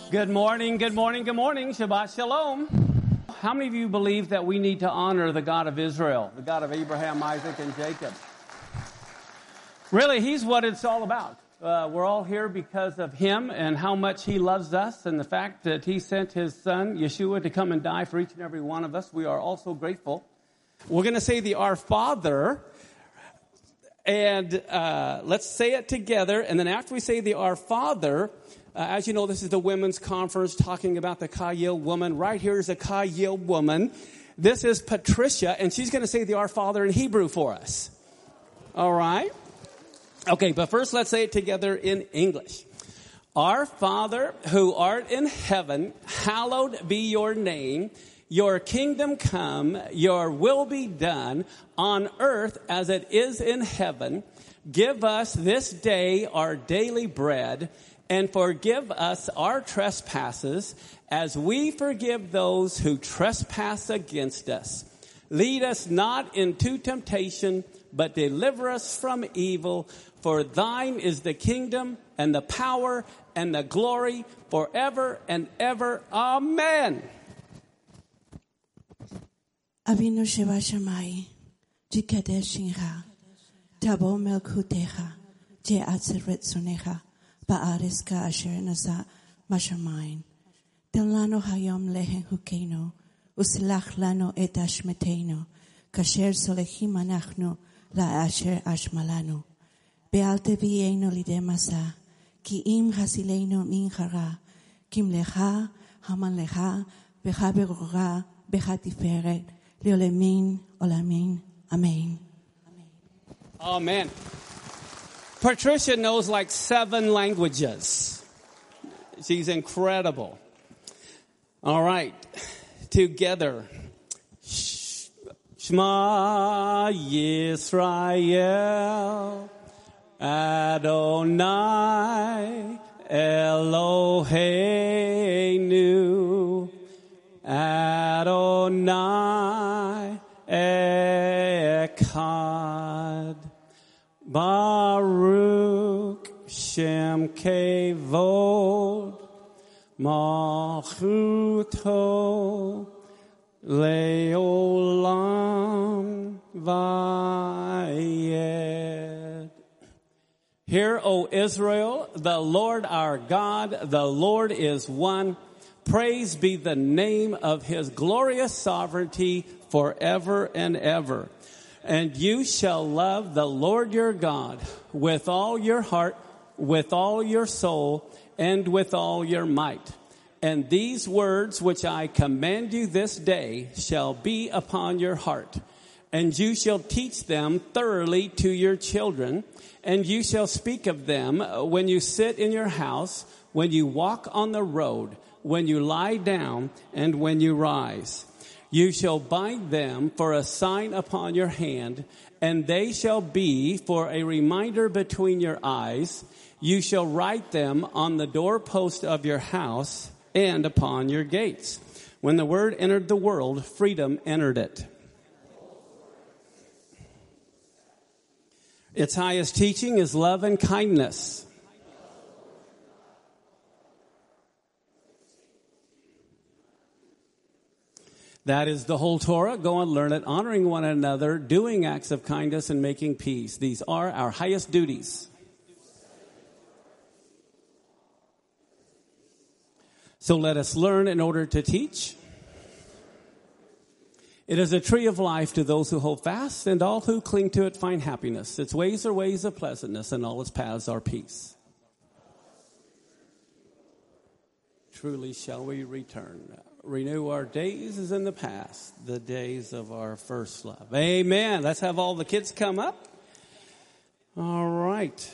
Good morning, good morning, good morning. Shabbat Shalom. How many of you believe that we need to honor the God of Israel, the God of Abraham, Isaac, and Jacob? Really, he's what it's all about. We're all here because of him and how much he loves us and the fact that he sent his son, Yeshua, to come and die for each and every one of us. We are also grateful. We're going to say the Our Father, and let's say it together. And then after we say the Our Father, as you know, this is the women's conference talking about the Kayil woman. Right here is a Kayil woman. This is Patricia, and she's going to say the Our Father in Hebrew for us. All right? Okay, but first let's say it together in English. Our Father, who art in heaven, hallowed be your name. Your kingdom come, your will be done on earth as it is in heaven. Give us this day our daily bread, and forgive us our trespasses as we forgive those who trespass against us. Lead us not into temptation, but deliver us from evil. For thine is the kingdom and the power and the glory forever and ever. Amen. Avinu Shevashamai, Jikadeshincha, Tabo Melkutecha, Jeatzeret Sonecha, Ba'aris Asher Nasa Mashamain. Delano Hayom Lehen Hukeno, Usilach Lano et Ashmeteno, Kasher Solehim Anachnu, La Asher Ashmalanu. Bealte Vieno Lidemasa, Ki im Hasileno Minchara, Kim Lecha, Haman Lecha, Becha Berora, Becha Tiferet, Leolemin, Olamin, Amen. Amen. Patricia knows like 7 languages. She's incredible. All right. Together. Shema Yisrael, Adonai Eloheinu, Adonai Echad. Baruch Shem Kevod Malchuto Leolam Vayed. Hear, O Israel, the Lord our God, the Lord is one. Praise be the name of his glorious sovereignty forever and ever. And you shall love the Lord your God with all your heart, with all your soul, and with all your might. And these words which I command you this day shall be upon your heart. And you shall teach them thoroughly to your children. And you shall speak of them when you sit in your house, when you walk on the road, when you lie down, and when you rise. You shall bind them for a sign upon your hand, and they shall be for a reminder between your eyes. You shall write them on the doorpost of your house and upon your gates. When the word entered the world, freedom entered it. Its highest teaching is love and kindness. That is the whole Torah. Go and learn it, honoring one another, doing acts of kindness, and making peace. These are our highest duties. So let us learn in order to teach. It is a tree of life to those who hold fast, and all who cling to it find happiness. Its ways are ways of pleasantness, and all its paths are peace. Truly shall we return. Renew our days as in the past, the days of our first love. Amen. Let's have all the kids come up. All right.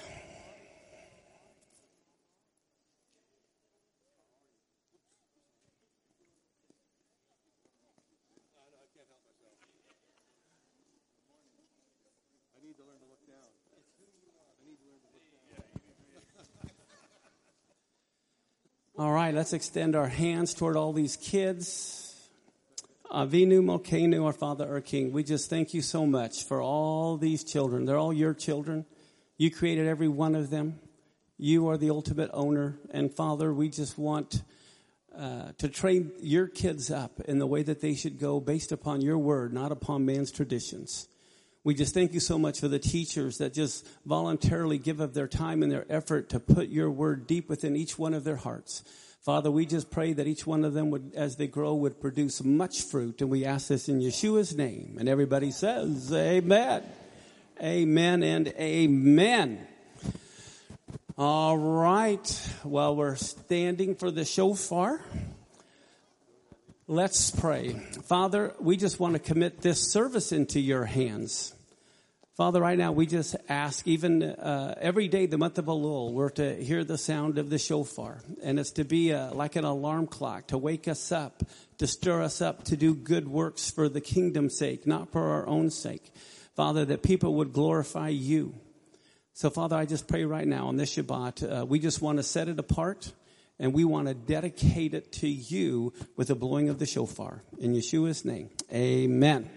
All right, let's extend our hands toward all these kids. Avinu Malkeinu, our Father, our King, we just thank you so much for all these children. They're all your children. You created every one of them. You are the ultimate owner. And Father, we just want to train your kids up in the way that they should go based upon your word, not upon man's traditions. We just thank you so much for the teachers that just voluntarily give of their time and their effort to put your word deep within each one of their hearts. Father, we just pray that each one of them would, as they grow, would produce much fruit. And we ask this in Yeshua's name. And everybody says, amen. Amen and amen. All right. Well, we're standing for the shofar. Let's pray. Father, we just want to commit this service into your hands. Father, right now we just ask, even every day, the month of Elul, we're to hear the sound of the shofar. And it's to be like an alarm clock, to wake us up, to stir us up, to do good works for the kingdom's sake, not for our own sake. Father, that people would glorify you. So, Father, I just pray right now on this Shabbat, we just want to set it apart, and we want to dedicate it to you with the blowing of the shofar. In Yeshua's name, amen.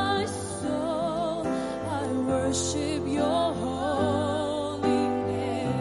Worship your holy name.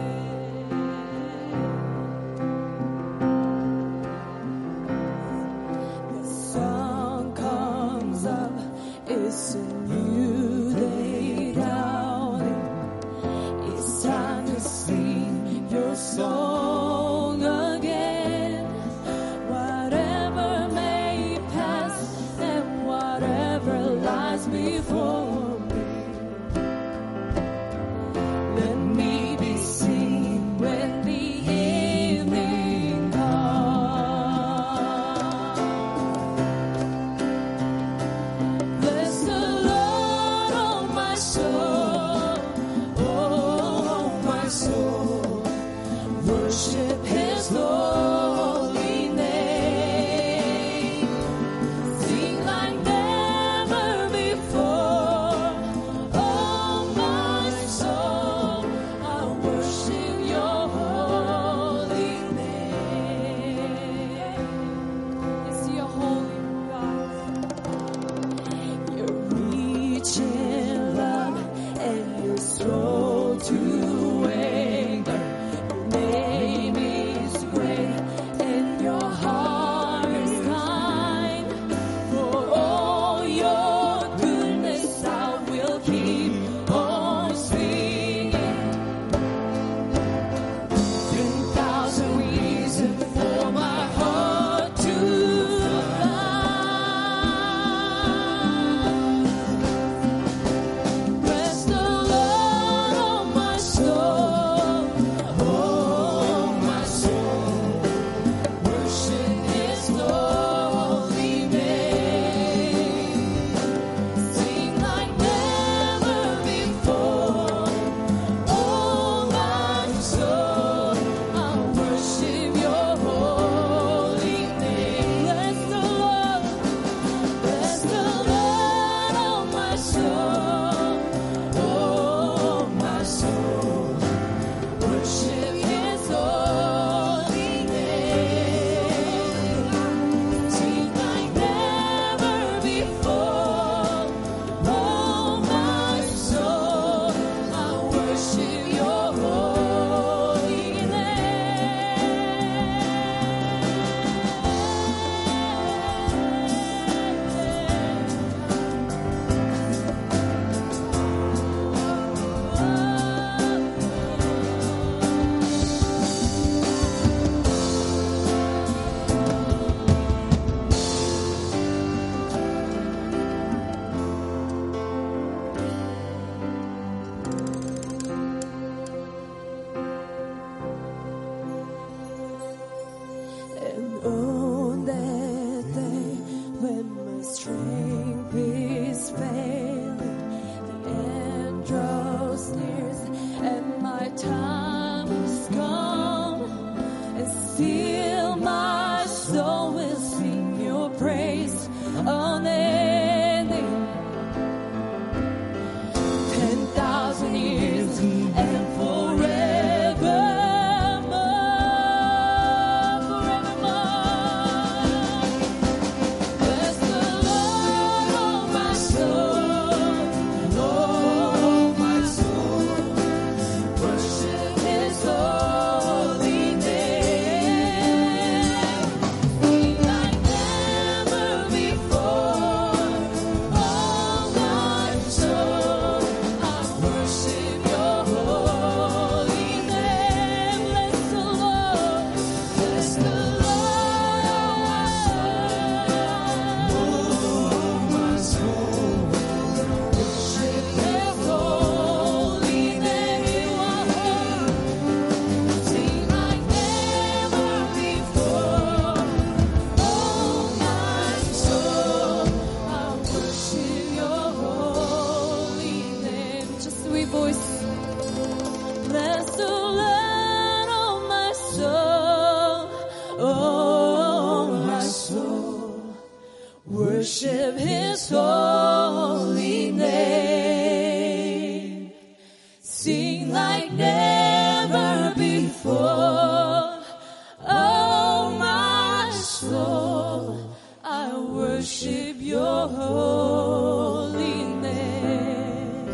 voice. Bless the Lord, oh my soul, oh my soul. Worship His holy name. Sing like never before. Oh my soul, I worship your holy name.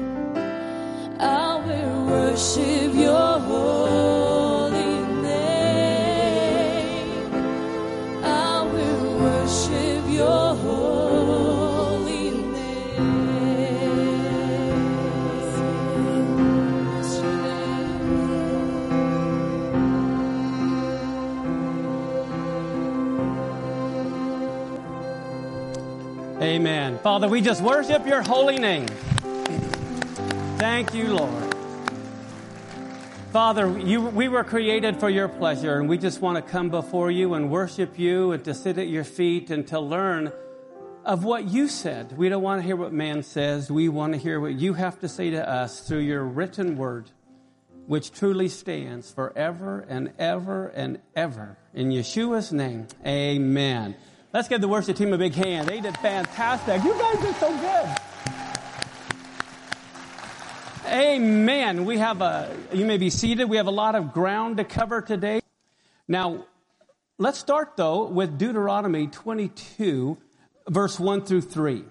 I will worship your holy name. I will worship your holy name. Amen. Father, we just worship your holy name. Thank you, Lord. Father, we were created for your pleasure, and we just want to come before you and worship you and to sit at your feet and to learn of what you said. We don't want to hear what man says. We want to hear what you have to say to us through your written word, which truly stands forever and ever and ever. In Yeshua's name, amen. Let's give the worship team a big hand. They did fantastic. You guys did so good. Amen. You may be seated. We have a lot of ground to cover today. Now, let's start, though, with Deuteronomy 22, verse 1 through 3.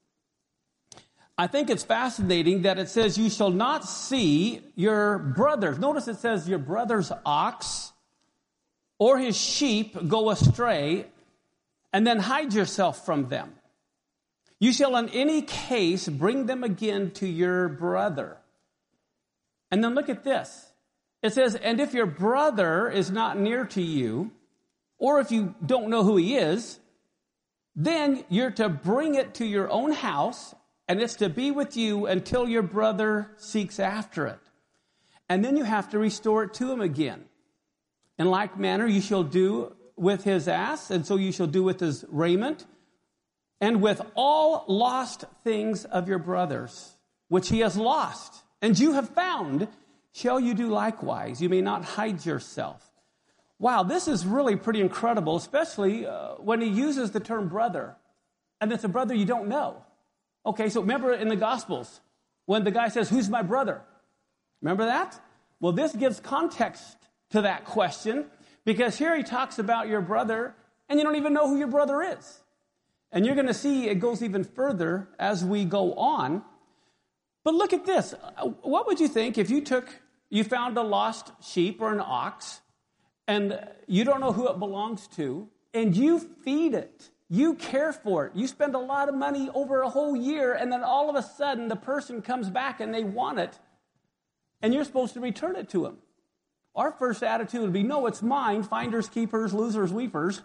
I think it's fascinating that it says, you shall not see your brother's. Notice it says your brother's ox or his sheep go astray, and then hide yourself from them. You shall in any case bring them again to your brother. And then look at this. It says, and if your brother is not near to you, or if you don't know who he is, then you're to bring it to your own house, and it's to be with you until your brother seeks after it. And then you have to restore it to him again. In like manner, you shall do with his ass, and so you shall do with his raiment, and with all lost things of your brothers, which he has lost, and you have found, shall you do likewise. You may not hide yourself. Wow, this is really pretty incredible, especially when he uses the term brother, and it's a brother you don't know. Okay, so remember in the Gospels, when the guy says, who's my brother? Remember that? Well, this gives context to that question, because here he talks about your brother, and you don't even know who your brother is. And you're going to see it goes even further as we go on. But look at this. What would you think if you found a lost sheep or an ox, and you don't know who it belongs to, and you feed it, you care for it, you spend a lot of money over a whole year, and then all of a sudden the person comes back and they want it, and you're supposed to return it to them? Our first attitude would be, no, it's mine, finders, keepers, losers, weepers,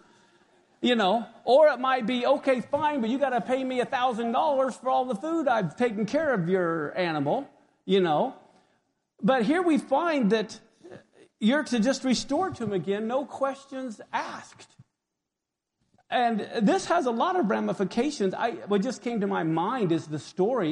or it might be, okay, fine, but you got to pay me $1,000 for all the food I've taken care of your animal, But here we find that you're to just restore to him again, no questions asked. And this has a lot of ramifications. What just came to my mind is the story,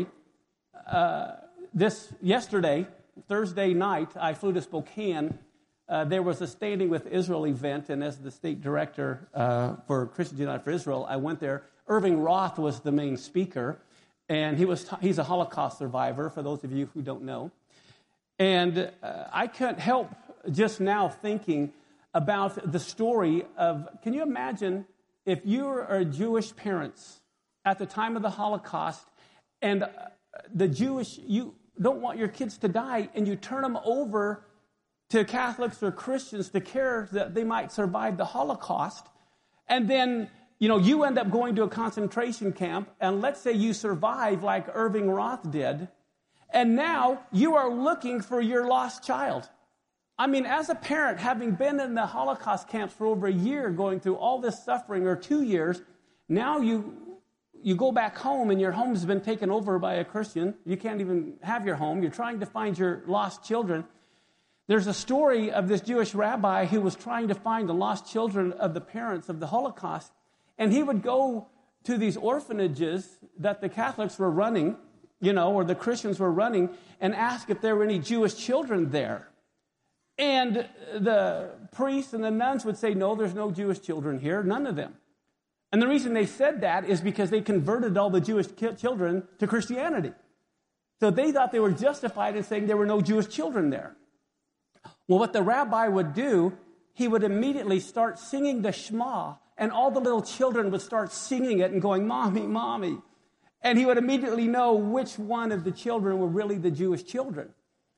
yesterday, Thursday night, I flew to Spokane. There was a Standing with Israel event, and as the state director for Christians United for Israel, I went there. Irving Roth was the main speaker, and he's a Holocaust survivor, for those of you who don't know. And I couldn't help just now thinking about the story of, can you imagine if you are Jewish parents at the time of the Holocaust, and you don't want your kids to die, and you turn them over to Catholics or Christians to care that they might survive the Holocaust, and then, you end up going to a concentration camp, and let's say you survive like Irving Roth did, and now you are looking for your lost child. I mean, as a parent, having been in the Holocaust camps for over a year, going through all this suffering, or 2 years, now you go back home and your home's been taken over by a Christian. You can't even have your home. You're trying to find your lost children. There's a story of this Jewish rabbi who was trying to find the lost children of the parents of the Holocaust. And he would go to these orphanages that the Catholics were running, or the Christians were running, and asked if there were any Jewish children there. And the priests and the nuns would say, no, there's no Jewish children here, none of them. And the reason they said that is because they converted all the Jewish children to Christianity. So they thought they were justified in saying there were no Jewish children there. Well, what the rabbi would do, he would immediately start singing the Shema, and all the little children would start singing it and going, Mommy, Mommy. And he would immediately know which one of the children were really the Jewish children.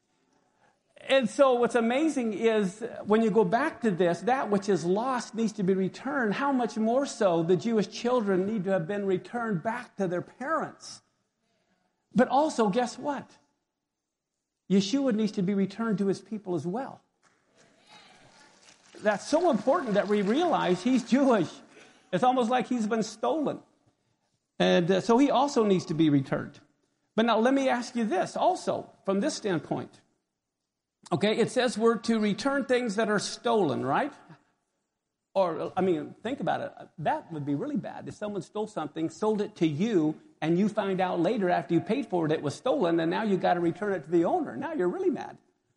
And so what's amazing is when you go back to this, that which is lost needs to be returned. How much more so the Jewish children need to have been returned back to their parents. But also, guess what? Yeshua needs to be returned to his people as well. That's so important that we realize he's Jewish. It's almost like he's been stolen. And so he also needs to be returned. But now let me ask you this also, from this standpoint. Okay, it says we're to return things that are stolen, right? Or, think about it. That would be really bad. If someone stole something, sold it to you, and you find out later after you paid for it, it was stolen, and now you got to return it to the owner. Now you're really mad.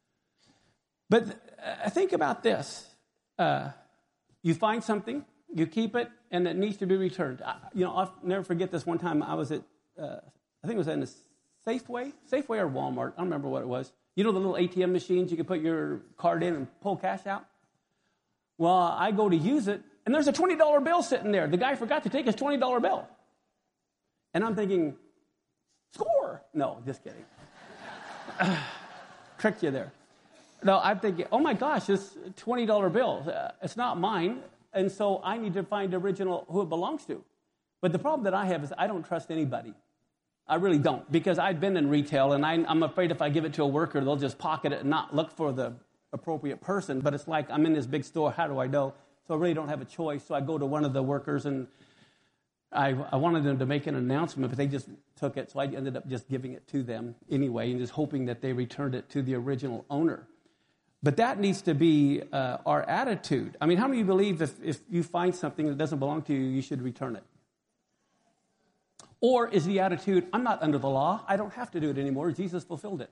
But think about this. You find something, you keep it, and it needs to be returned. I'll never forget this one time. I was at, I think it was in a Safeway or Walmart. I don't remember what it was. You know the little ATM machines you can put your card in and pull cash out? Well, I go to use it, and there's a $20 bill sitting there. The guy forgot to take his $20 bill. And I'm thinking, score! No, just kidding. Tricked you there. No, I'm thinking, oh my gosh, this $20 bill, it's not mine, and so I need to find the original who it belongs to. But the problem that I have is I don't trust anybody. I really don't, because I've been in retail, and I'm afraid if I give it to a worker, they'll just pocket it and not look for the appropriate person. But it's like I'm in this big store, how do I know? So I really don't have a choice. So I go to one of the workers, and I wanted them to make an announcement, but they just took it. So I ended up just giving it to them anyway and just hoping that they returned it to the original owner. But that needs to be our attitude. How many of you believe if you find something that doesn't belong to you, you should return it? Or is the attitude, I'm not under the law, I don't have to do it anymore, Jesus fulfilled it?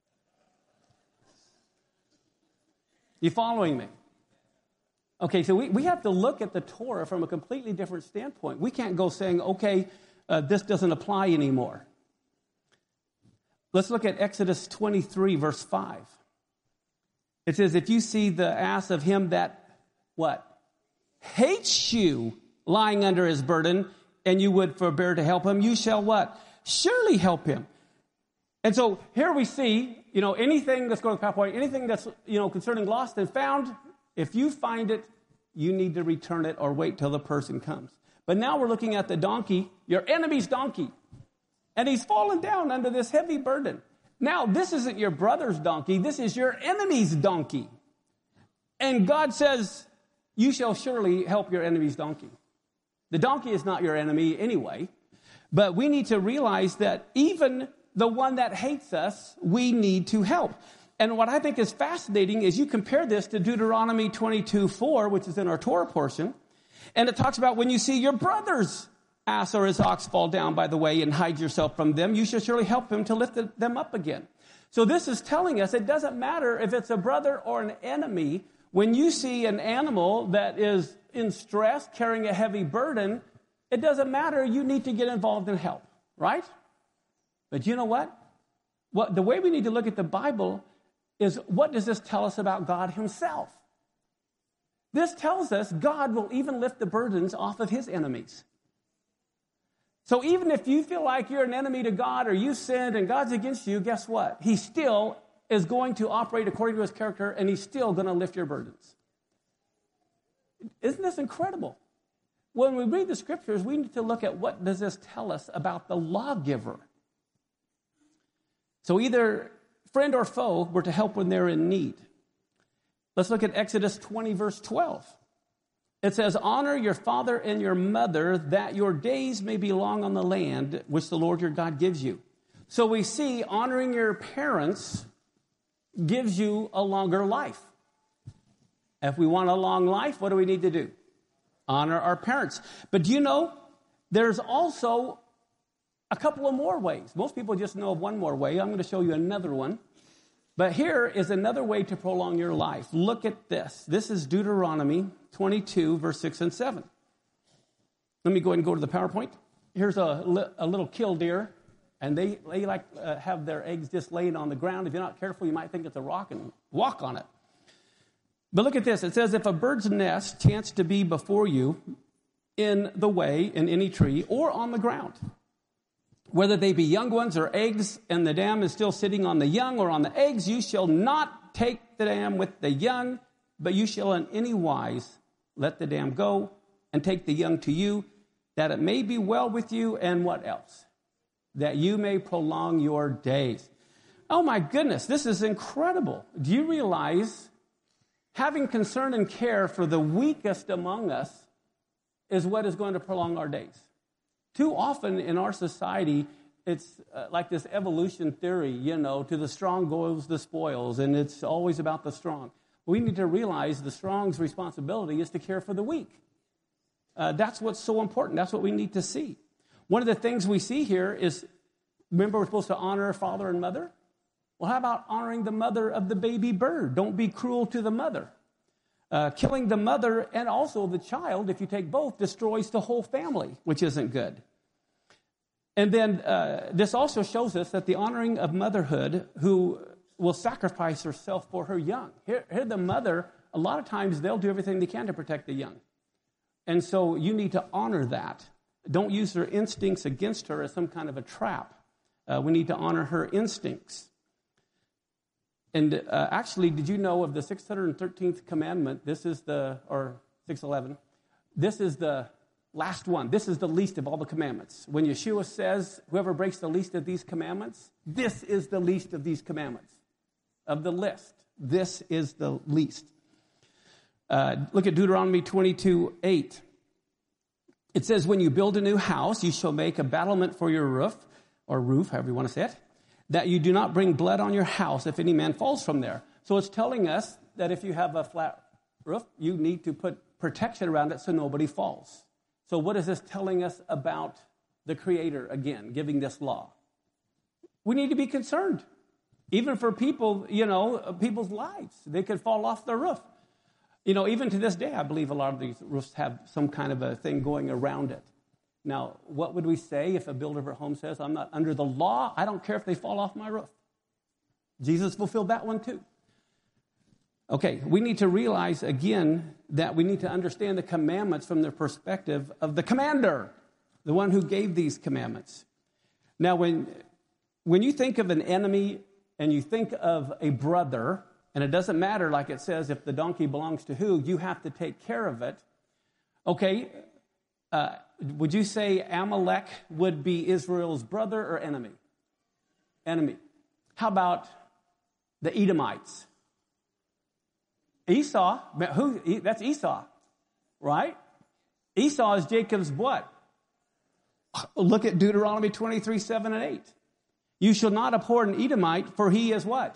You following me? Okay, so we have to look at the Torah from a completely different standpoint. We can't go saying, okay, this doesn't apply anymore. Let's look at Exodus 23, verse 5. It says, if you see the ass of him that, what? Hates you lying under his burden, and you would forbear to help him, you shall what? Surely help him. And so here we see, anything that's going to the PowerPoint, anything that's, concerning lost and found, if you find it, you need to return it or wait till the person comes. But now we're looking at the donkey, your enemy's donkey. And he's fallen down under this heavy burden. Now, this isn't your brother's donkey. This is your enemy's donkey. And God says, you shall surely help your enemy's donkey. The donkey is not your enemy anyway. But we need to realize that even the one that hates us, we need to help. And what I think is fascinating is you compare this to Deuteronomy 22:4, which is in our Torah portion. And it talks about when you see your brother's ass or his ox fall down by the way and hide yourself from them, you should surely help him to lift them up again. So this is telling us it doesn't matter if it's a brother or an enemy. When you see an animal that is in stress, carrying a heavy burden, it doesn't matter. You need to get involved and help, right? But you know what? The way we need to look at the Bible is, what does this tell us about God himself? This tells us God will even lift the burdens off of his enemies. So even if you feel like you're an enemy to God or you sinned and God's against you, guess what? He still is going to operate according to his character, and he's still going to lift your burdens. Isn't this incredible? When we read the scriptures, we need to look at what does this tell us about the lawgiver. So either friend or foe, we're to help when they're in need. Let's look at Exodus 20, verse 12. It says, honor your father and your mother, that your days may be long on the land which the Lord your God gives you. So we see honoring your parents gives you a longer life. If we want a long life, what do we need to do? Honor our parents. But do you know, there's also a couple of more ways. Most people just know of one more way. I'm going to show you another one. But here is another way to prolong your life. Look at this. This is Deuteronomy 22, verse 6 and 7. Let me go ahead and go to the PowerPoint. Here's a little killdeer, and they like have their eggs just laying on the ground. If you're not careful, you might think it's a rock and walk on it. But look at this. It says, if a bird's nest chanced to be before you in the way, in any tree, or on the ground, whether they be young ones or eggs, and the dam is still sitting on the young or on the eggs, you shall not take the dam with the young, but you shall in any wise let the dam go and take the young to you, that it may be well with you, and what else? That you may prolong your days. Oh my goodness, this is incredible. Do you realize having concern and care for the weakest among us is what is going to prolong our days? Too often in our society, it's like this evolution theory, to the strong goes the spoils, and it's always about the strong. We need to realize the strong's responsibility is to care for the weak. That's what's so important. That's what we need to see. One of the things we see here is, remember we're supposed to honor father and mother? Well, how about honoring the mother of the baby bird? Don't be cruel to the mother. Killing the mother and also the child, if you take both, destroys the whole family, which isn't good. And then this also shows us that the honoring of motherhood, who will sacrifice herself for her young. Here the mother, a lot of times they'll do everything they can to protect the young. And so you need to honor that. Don't use her instincts against her as some kind of a trap. We need to honor her instincts. And actually, did you know of the 613th commandment? This is or 611. This is the last one. This is the least of all the commandments. When Yeshua says, whoever breaks the least of these commandments, this is the least of these commandments. Of the list, this is the least. Look at Deuteronomy 22:8. It says, when you build a new house, you shall make a battlement for your roof, or roof, however you want to say it, that you do not bring blood on your house if any man falls from there. So it's telling us that if you have a flat roof, you need to put protection around it so nobody falls. So what is this telling us about the Creator, again, giving this law? We need to be concerned. Even for people, people's lives. They could fall off the roof. Even to this day, I believe a lot of these roofs have some kind of a thing going around it. Now, what would we say if a builder of a home says, I'm not under the law, I don't care if they fall off my roof? Jesus fulfilled that one too. Okay, we need to realize again that we need to understand the commandments from the perspective of the commander, the one who gave these commandments. Now, when you think of an enemy and you think of a brother, and it doesn't matter, like it says, if the donkey belongs to who, you have to take care of it. Okay, would you say Amalek would be Israel's brother or enemy? Enemy. How about the Edomites? Esau. That's Esau, right? Esau is Jacob's what? Look at Deuteronomy 23:7-8. You shall not abhor an Edomite, for he is what?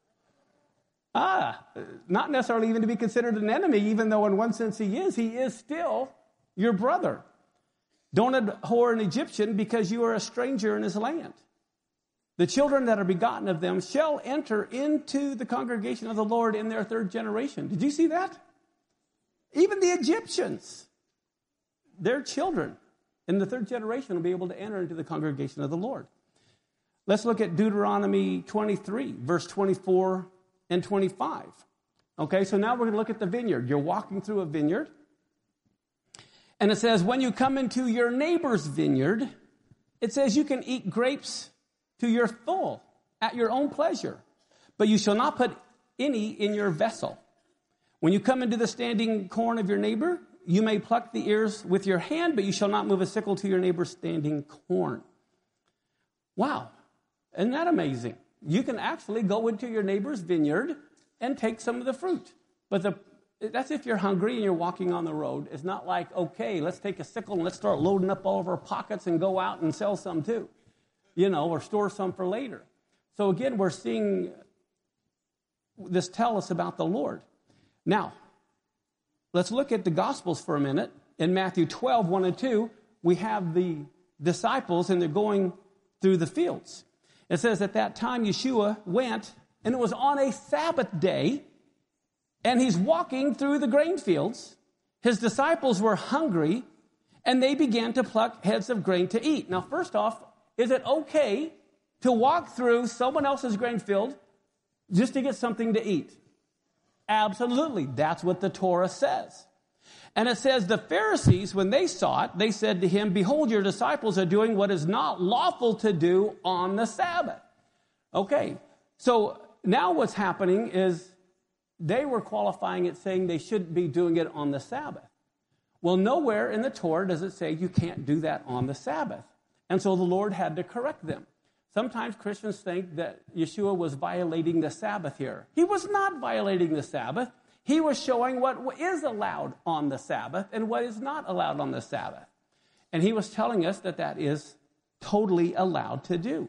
Not necessarily even to be considered an enemy, even though in one sense he is still your brother. Don't abhor an Egyptian because you are a stranger in his land. The children that are begotten of them shall enter into the congregation of the Lord in their third generation. Did you see that? Even the Egyptians, their children in the third generation will be able to enter into the congregation of the Lord. Let's look at Deuteronomy 23, verse 24 and 25. Okay, so now we're going to look at the vineyard. You're walking through a vineyard. And it says, when you come into your neighbor's vineyard, it says you can eat grapes to your full at your own pleasure, but you shall not put any in your vessel. When you come into the standing corn of your neighbor, you may pluck the ears with your hand, but you shall not move a sickle to your neighbor's standing corn. Wow. Isn't that amazing? You can actually go into your neighbor's vineyard and take some of the fruit. But that's if you're hungry and you're walking on the road. It's not like, okay, let's take a sickle and let's start loading up all of our pockets and go out and sell some too. Or store some for later. So again, we're seeing this tell us about the Lord. Now, let's look at the Gospels for a minute. In Matthew 12, 1 and 2, we have the disciples and they're going through the fields. It says at that time Yeshua went, and it was on a Sabbath day, and he's walking through the grain fields. His disciples were hungry, and they began to pluck heads of grain to eat. Now, first off, is it okay to walk through someone else's grain field just to get something to eat? Absolutely. That's what the Torah says. And it says the Pharisees, when they saw it, they said to him, "Behold, your disciples are doing what is not lawful to do on the Sabbath." Okay, so now what's happening is they were qualifying it, saying they shouldn't be doing it on the Sabbath. Well, nowhere in the Torah does it say you can't do that on the Sabbath. And so the Lord had to correct them. Sometimes Christians think that Yeshua was violating the Sabbath here. He was not violating the Sabbath. He was showing what is allowed on the Sabbath and what is not allowed on the Sabbath. And he was telling us that that is totally allowed to do.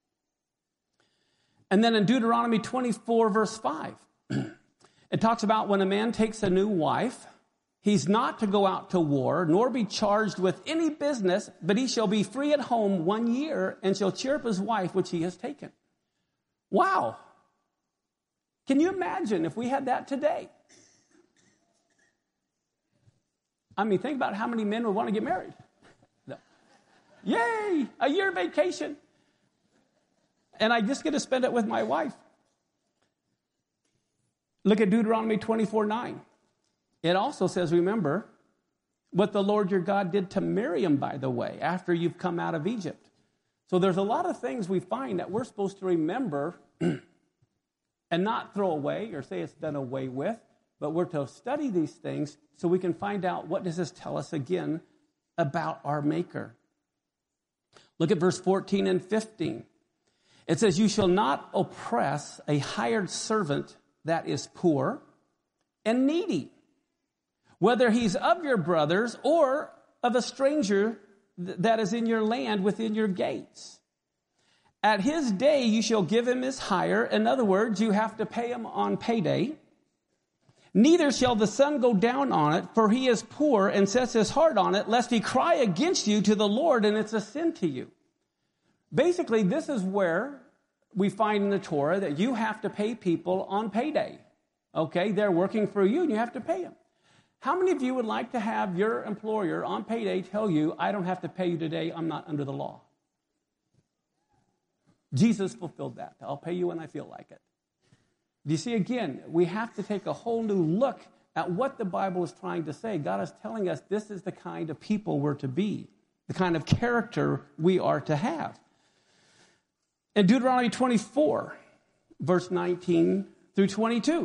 And then in Deuteronomy 24, verse 5, it talks about when a man takes a new wife, he's not to go out to war, nor be charged with any business, but he shall be free at home 1 year and shall cheer up his wife which he has taken. Wow. Can you imagine if we had that today? I mean, think about how many men would want to get married. No. Yay, a year vacation. And I just get to spend it with my wife. Look at Deuteronomy 24:9. It also says, remember what the Lord your God did to Miriam, by the way, after you've come out of Egypt. So there's a lot of things we find that we're supposed to remember and not throw away or say it's done away with, but we're to study these things so we can find out what does this tell us again about our Maker. Look at verse 14 and 15. It says, you shall not oppress a hired servant that is poor and needy, whether he's of your brothers or of a stranger that is in your land within your gates. At his day you shall give him his hire. In other words, you have to pay him on payday. Neither shall the sun go down on it, for he is poor and sets his heart on it, lest he cry against you to the Lord, and it's a sin to you. Basically, this is where we find in the Torah that you have to pay people on payday. Okay, they're working for you, and you have to pay them. How many of you would like to have your employer on payday tell you, I don't have to pay you today, I'm not under the law? Jesus fulfilled that. I'll pay you when I feel like it. Do you see, again, we have to take a whole new look at what the Bible is trying to say. God is telling us this is the kind of people we're to be, the kind of character we are to have. In Deuteronomy 24, verse 19 through 22,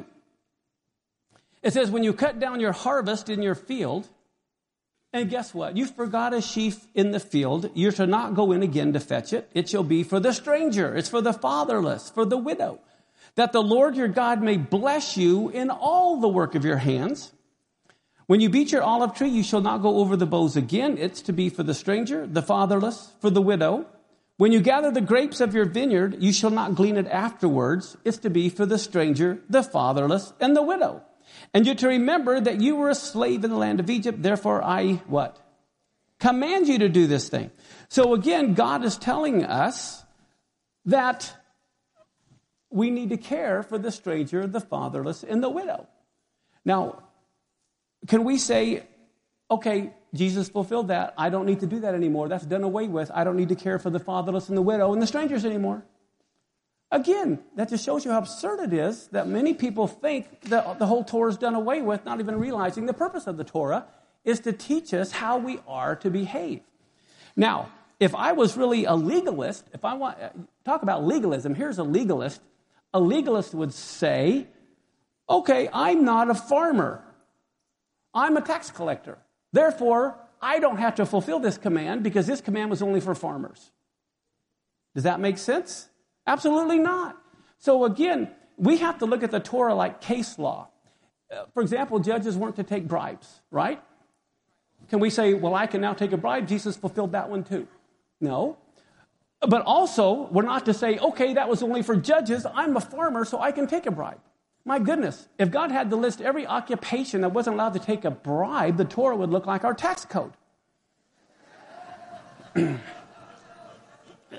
it says, when you cut down your harvest in your field, and guess what? You forgot a sheaf in the field. You shall not go in again to fetch it. It shall be for the stranger. It's for the fatherless, for the widow, that the Lord your God may bless you in all the work of your hands. When you beat your olive tree, you shall not go over the boughs again. It's to be for the stranger, the fatherless, for the widow. When you gather the grapes of your vineyard, you shall not glean it afterwards. It's to be for the stranger, the fatherless, and the widow. And you're to remember that you were a slave in the land of Egypt. Therefore, I, what? Command you to do this thing. So again, God is telling us that we need to care for the stranger, the fatherless, and the widow. Now, can we say, okay, Jesus fulfilled that. I don't need to do that anymore. That's done away with. I don't need to care for the fatherless and the widow and the strangers anymore. Again, that just shows you how absurd it is that many people think that the whole Torah is done away with, not even realizing the purpose of the Torah is to teach us how we are to behave. Now, if I was really a legalist, if I want talk about legalism, here's a legalist. A legalist would say, okay, I'm not a farmer. I'm a tax collector. Therefore, I don't have to fulfill this command because this command was only for farmers. Does that make sense? Absolutely not. So again, we have to look at the Torah like case law. For example, judges weren't to take bribes, right? Can we say, well, I can now take a bribe? Jesus fulfilled that one too. No. But also, we're not to say, okay, that was only for judges. I'm a farmer, so I can take a bribe. My goodness, if God had to list every occupation that wasn't allowed to take a bribe, the Torah would look like our tax code.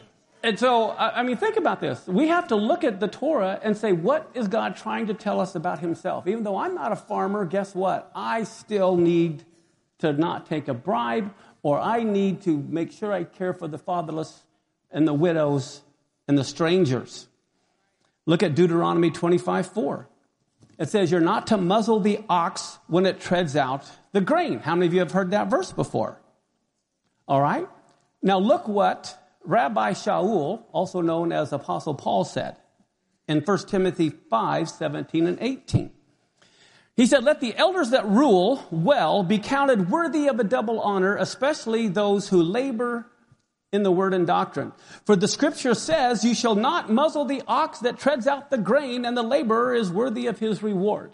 And so, I mean, think about this. We have to look at the Torah and say, what is God trying to tell us about himself? Even though I'm not a farmer, guess what? I still need to not take a bribe, or I need to make sure I care for the fatherless and the widows and the strangers. Look at Deuteronomy 25:4. It says, you're not to muzzle the ox when it treads out the grain. How many of you have heard that verse before? All right. Now look what Rabbi Shaul, also known as Apostle Paul, said in 1 Timothy 5:17 and 18. He said, let the elders that rule well be counted worthy of a double honor, especially those who labor in the word and doctrine. For the scripture says, you shall not muzzle the ox that treads out the grain, and the laborer is worthy of his reward.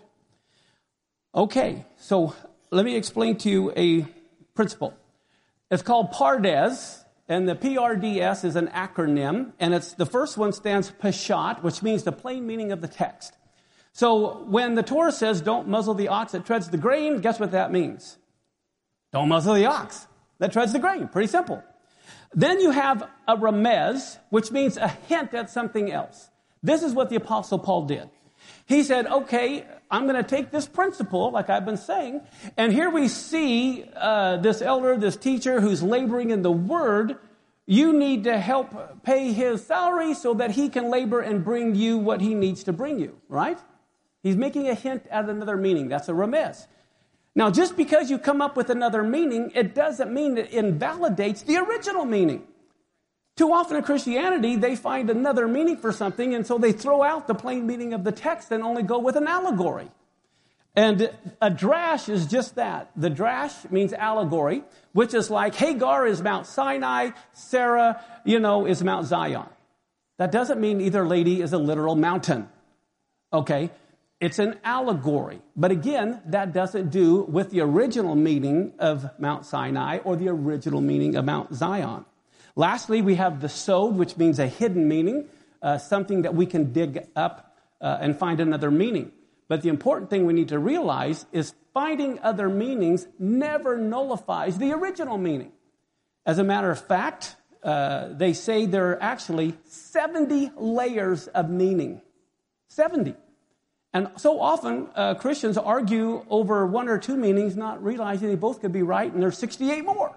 Okay, so let me explain to you a principle. It's called Pardes, and the PRDS is an acronym, and the first one stands Peshat, which means the plain meaning of the text. So when the Torah says, don't muzzle the ox that treads the grain, guess what that means? Don't muzzle the ox that treads the grain. Pretty simple. Then you have a remez, which means a hint at something else. This is what the Apostle Paul did. He said, okay, I'm going to take this principle, like I've been saying, and here we see this elder, this teacher who's laboring in the word. You need to help pay his salary so that he can labor and bring you what he needs to bring you, right? He's making a hint at another meaning. That's a remez. Now, just because you come up with another meaning, it doesn't mean it invalidates the original meaning. Too often in Christianity, they find another meaning for something, and so they throw out the plain meaning of the text and only go with an allegory. And a drash is just that. The drash means allegory, which is like Hagar is Mount Sinai, Sarah, is Mount Zion. That doesn't mean either lady is a literal mountain. Okay? It's an allegory. But again, that doesn't do with the original meaning of Mount Sinai or the original meaning of Mount Zion. Lastly, we have the sod, which means a hidden meaning, something that we can dig up and find another meaning. But the important thing we need to realize is finding other meanings never nullifies the original meaning. As a matter of fact, they say there are actually 70 layers of meaning. 70. And so often, Christians argue over one or two meanings, not realizing they both could be right, and there's 68 more.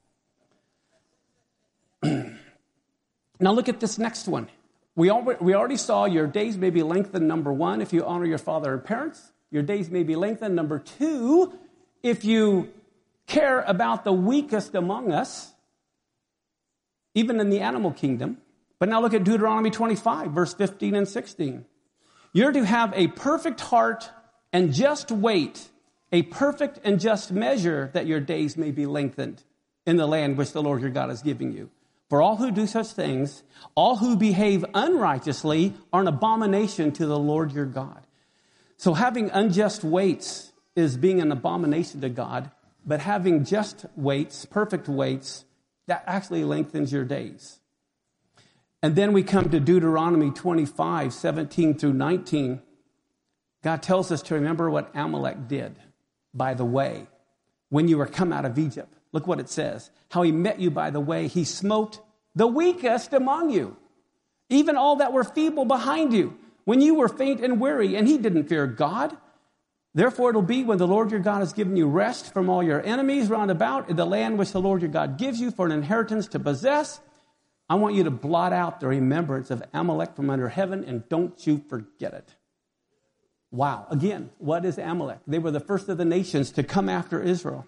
Now look at this next one. We already saw your days may be lengthened, number one, if you honor your father and parents. Your days may be lengthened, number two, if you care about the weakest among us, even in the animal kingdom. But now look at Deuteronomy 25, verse 15 and 16. You're to have a perfect heart and just weight, a perfect and just measure, that your days may be lengthened in the land which the Lord your God is giving you. For all who do such things, all who behave unrighteously, are an abomination to the Lord your God. So having unjust weights is being an abomination to God, but having just weights, perfect weights, that actually lengthens your days. And then we come to Deuteronomy 25, 17 through 19. God tells us to remember what Amalek did by the way when you were come out of Egypt. Look what it says. How he met you by the way. He smote the weakest among you, even all that were feeble behind you, when you were faint and weary, and he didn't fear God. Therefore it'll be when the Lord your God has given you rest from all your enemies round about in the land which the Lord your God gives you for an inheritance to possess. I want you to blot out the remembrance of Amalek from under heaven, and don't you forget it. Wow. Again, what is Amalek? They were the first of the nations to come after Israel.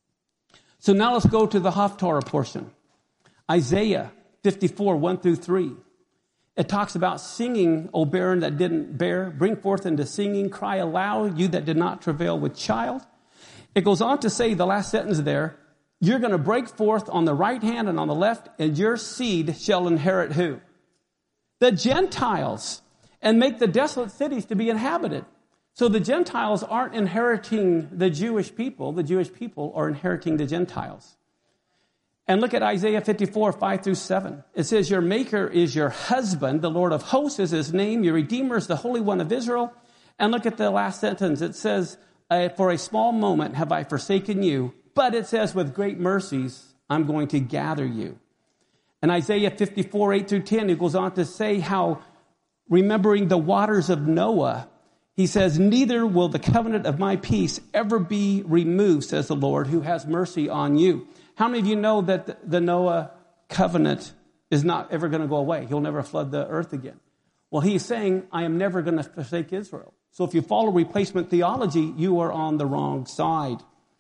So now let's go to the Haftarah portion. Isaiah 54, 1 through 3. It talks about singing, O barren that didn't bear. Bring forth into singing. Cry aloud, you that did not travail with child. It goes on to say, the last sentence there, you're going to break forth on the right hand and on the left, and your seed shall inherit who? The Gentiles, and make the desolate cities to be inhabited. So the Gentiles aren't inheriting the Jewish people. The Jewish people are inheriting the Gentiles. And look at Isaiah 54, 5 through 7. It says, your maker is your husband. The Lord of hosts is his name. Your redeemer is the Holy One of Israel. And look at the last sentence. It says, for a small moment have I forsaken you. But it says, with great mercies, I'm going to gather you. In Isaiah 54, 8 through 10, he goes on to say how, remembering the waters of Noah, he says, neither will the covenant of my peace ever be removed, says the Lord, who has mercy on you. How many of you know that the Noah covenant is not ever going to go away? He'll never flood the earth again. Well, he's saying, I am never going to forsake Israel. So if you follow replacement theology, you are on the wrong side.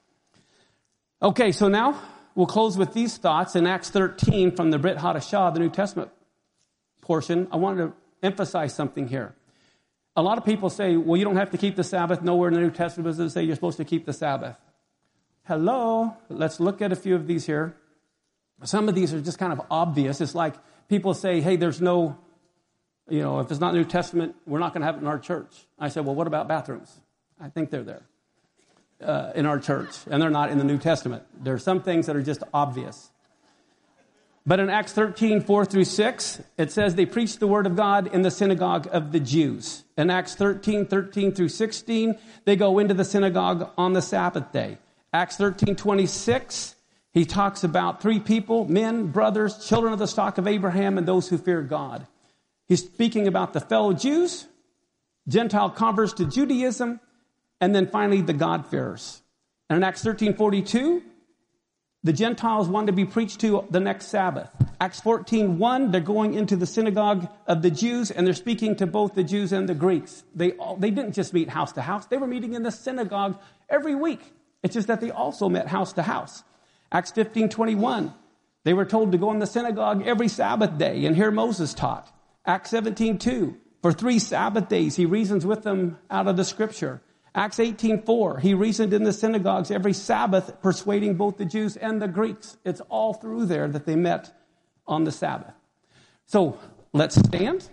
Okay, so now we'll close with these thoughts in Acts 13 from the Brit Hadashah, the New Testament portion. I wanted to emphasize something here. A lot of people say, well, you don't have to keep the Sabbath. Nowhere in the New Testament does it say you're supposed to keep the Sabbath. Hello? Let's look at a few of these here. Some of these are just kind of obvious. It's like people say, hey, there's no, if it's not the New Testament, we're not going to have it in our church. I said, well, what about bathrooms? I think they're there in our church, and they're not in the New Testament. There are some things that are just obvious. But in Acts 13, 4 through 6, it says they preached the word of God in the synagogue of the Jews. In Acts 13, 13 through 16, they go into the synagogue on the Sabbath day. Acts 13, 26, he talks about 3 people, men, brothers, children of the stock of Abraham, and those who fear God. He's speaking about the fellow Jews, Gentile converts to Judaism, and then finally the God-fearers. And in Acts 13, 42, the Gentiles wanted to be preached to the next Sabbath. Acts 14:1, they're going into the synagogue of the Jews, and they're speaking to both the Jews and the Greeks. They didn't just meet house to house. They were meeting in the synagogue every week. It's just that they also met house to house. Acts 15:21, they were told to go in the synagogue every Sabbath day and hear Moses taught. Acts 17:2, for 3 Sabbath days he reasons with them out of the Scripture. Acts 18:4, he reasoned in the synagogues every Sabbath, persuading both the Jews and the Greeks. It's all through there that they met on the Sabbath. So let's stand.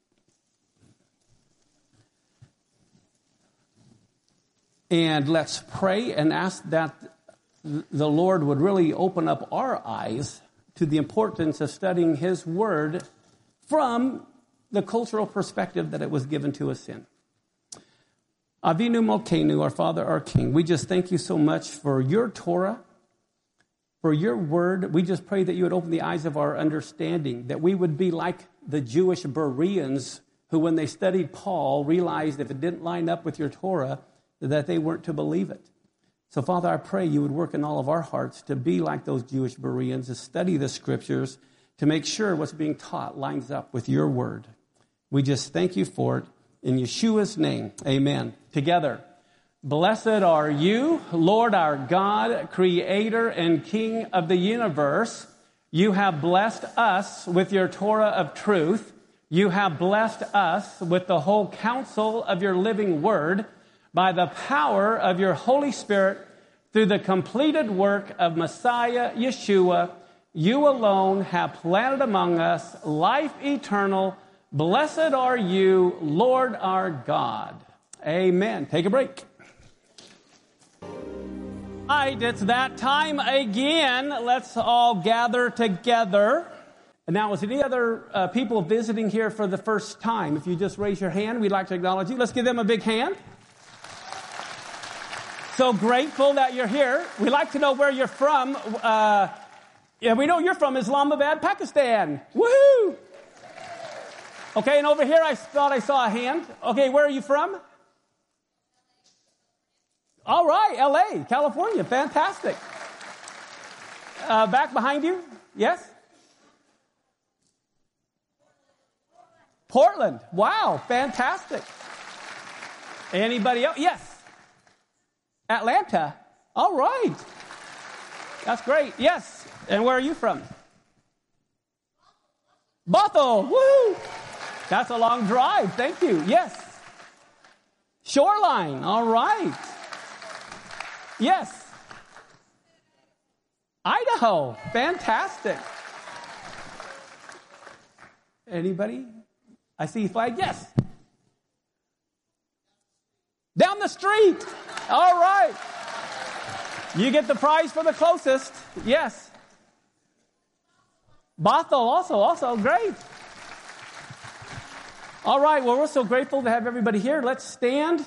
And let's pray and ask that the Lord would really open up our eyes to the importance of studying His Word from the cultural perspective that it was given to us in. Avinu Malkeinu, our Father, our King, we just thank you so much for your Torah, for your word. We just pray that you would open the eyes of our understanding, that we would be like the Jewish Bereans who, when they studied Paul, realized if it didn't line up with your Torah, that they weren't to believe it. So, Father, I pray you would work in all of our hearts to be like those Jewish Bereans, to study the Scriptures, to make sure what's being taught lines up with your word. We just thank you for it. In Yeshua's name, amen. Together, blessed are you, Lord our God, creator and king of the universe. You have blessed us with your Torah of truth. You have blessed us with the whole counsel of your living word by the power of your Holy Spirit through the completed work of Messiah Yeshua. You alone have planted among us life eternal. Blessed are you, Lord our God. Amen. Take a break. All right, it's that time again. Let's all gather together. And now, is any other people visiting here for the first time? If you just raise your hand, we'd like to acknowledge you. Let's give them a big hand. So grateful that you're here. We'd like to know where you're from. We know you're from Islamabad, Pakistan. Woohoo! Okay, and over here I thought I saw a hand. Okay, where are you from? All right, L.A., California. Fantastic. Back behind you? Yes? Portland. Wow, fantastic. Anybody else? Yes. Atlanta. All right. That's great. Yes. And where are you from? Bothell. Woo! That's a long drive. Thank you. Yes. Shoreline. All right. Yes. Idaho. Fantastic. Anybody? I see a flag. Yes. Down the street. All right. You get the prize for the closest. Yes. Bothell also great. All right, well, we're so grateful to have everybody here. Let's stand.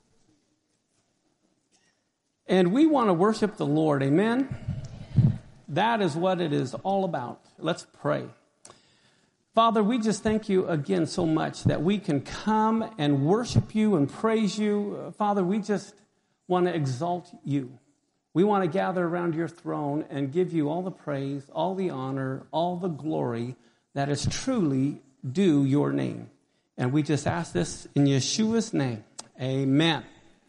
And we want to worship the Lord, amen? That is what it is all about. Let's pray. Father, we just thank you again so much that we can come and worship you and praise you. Father, we just want to exalt you. We want to gather around your throne and give you all the praise, all the honor, all the glory that is truly due your name. And we just ask this in Yeshua's name. Amen.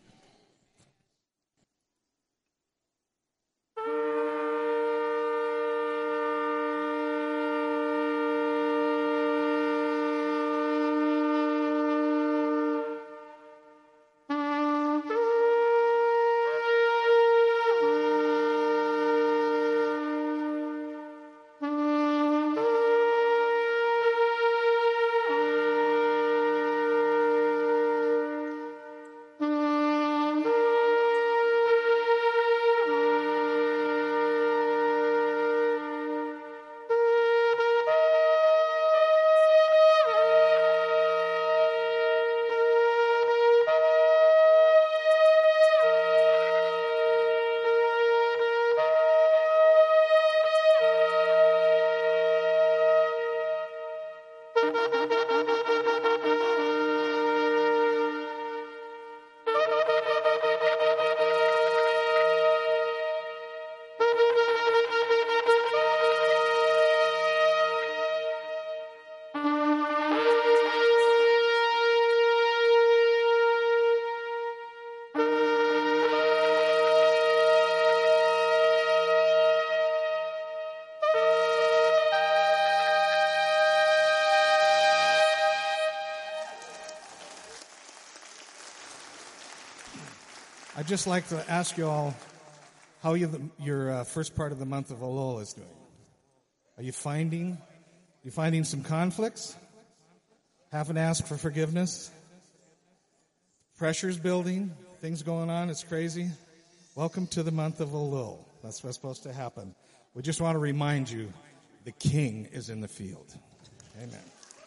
I'd just like to ask you all how your first part of the month of Elul is doing. Are you finding some conflicts? Haven't asked for forgiveness? Pressure's building? Things going on? It's crazy? Welcome to the month of Elul. That's what's supposed to happen. We just want to remind you, the King is in the field. Amen.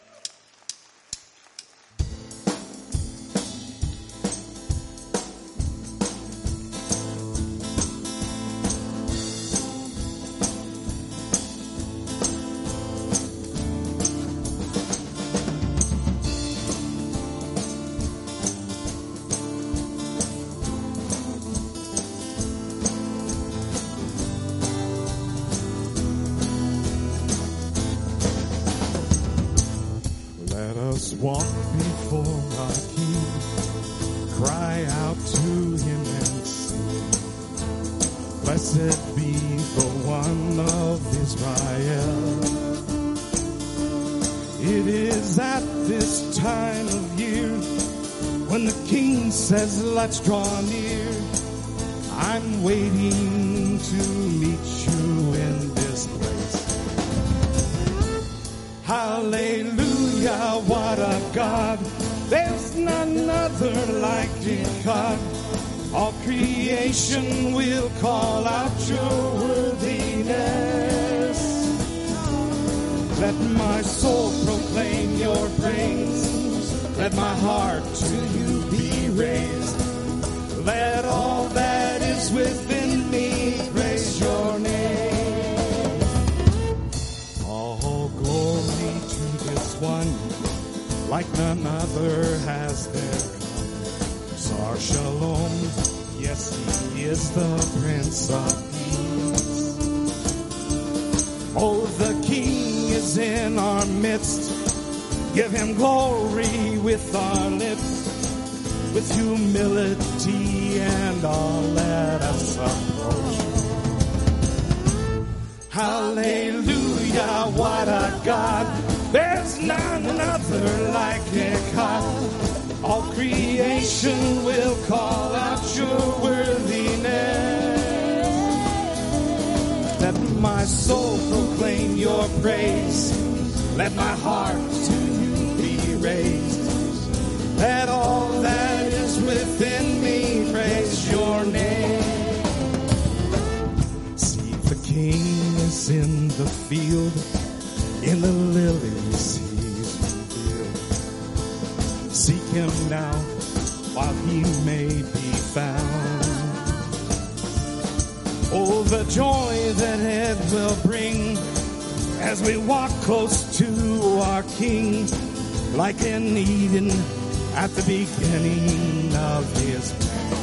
Walk before our King, cry out to him and sing. Blessed be the one of Israel. It is at this time of year when the King says, let's draw near. I'm waiting to meet you in this place. Hallelujah, what a God. There's none other like your God. All creation will call out your worthiness. Let my soul proclaim your praise. Let my heart to you be raised. Let all that is within me praise your name. All glory to this one, like none other has there come. Sar Shalom, yes, he is the Prince of Peace. Oh, the King is in our midst. Give him glory with our lips. With humility and all, let us approach. Hallelujah, what a God. There's none other like a God. All creation will call out your worthiness. Let my soul proclaim your praise. Let my heart to you be raised. Let all that is within me praise your name. See, the King is in the field. In the lilies he's revealed. Seek him now while he may be found. Oh, the joy that it will bring as we walk close to our King, like in Eden at the beginning of his plan.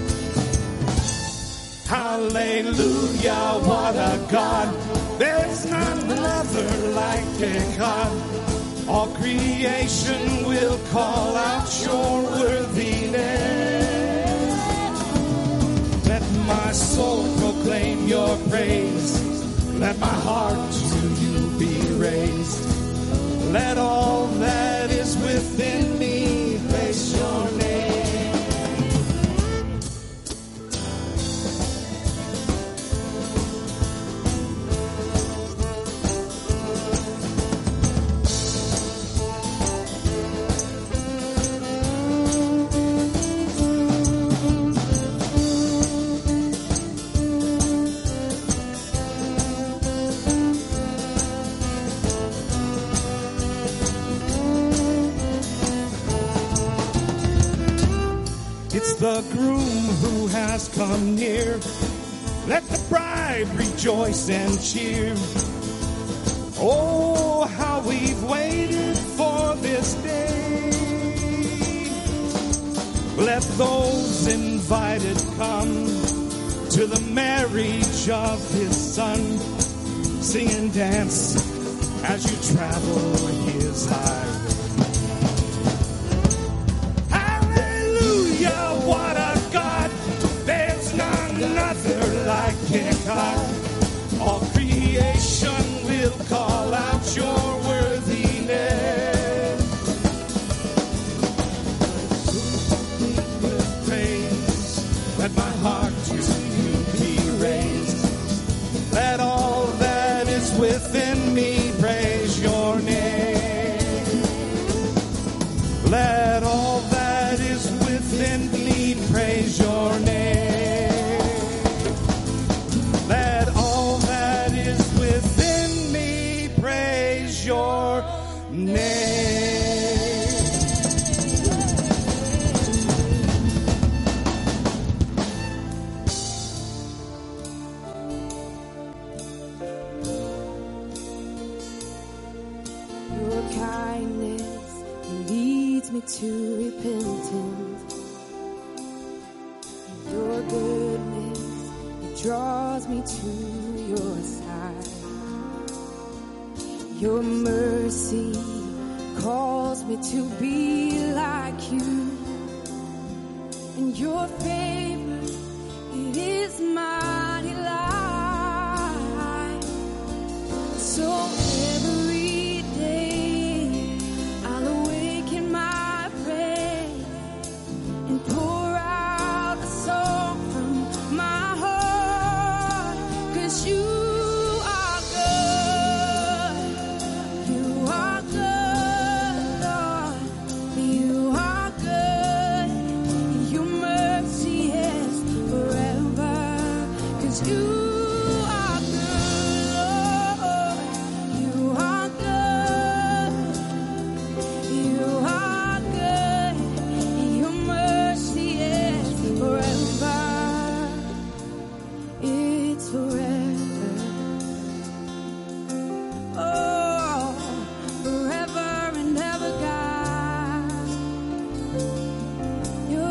Hallelujah, what a God. There's none other like a God. All creation will call out your worthiness. Let my soul proclaim your praise. Let my heart to you be raised. Let all that is within me praise your name. The groom who has come near, let the bride rejoice and cheer. Oh, how we've waited for this day. Let those invited come to the marriage of his son. Sing and dance as you travel his highway. What a God, there's none other like a God. All creation will call out your worthiness. With praise, let my heart to you be raised. Let all that is within me praise your name. Let all that is within me praise your name. Let all that is within me praise your name. Your kindness leads me to repentance. Your goodness, it draws me to your side. Your mercy calls me to be like you. And your favor, it is my delight. So every day, I'll awaken my praise and pour out a song from my heart. 'Cause you are good. You are good, Lord. You are good. Your mercy is forever. 'Cause you are good, Lord. You are good. You are good. Your mercy is forever. It's forever. Oh, forever and ever, God. Your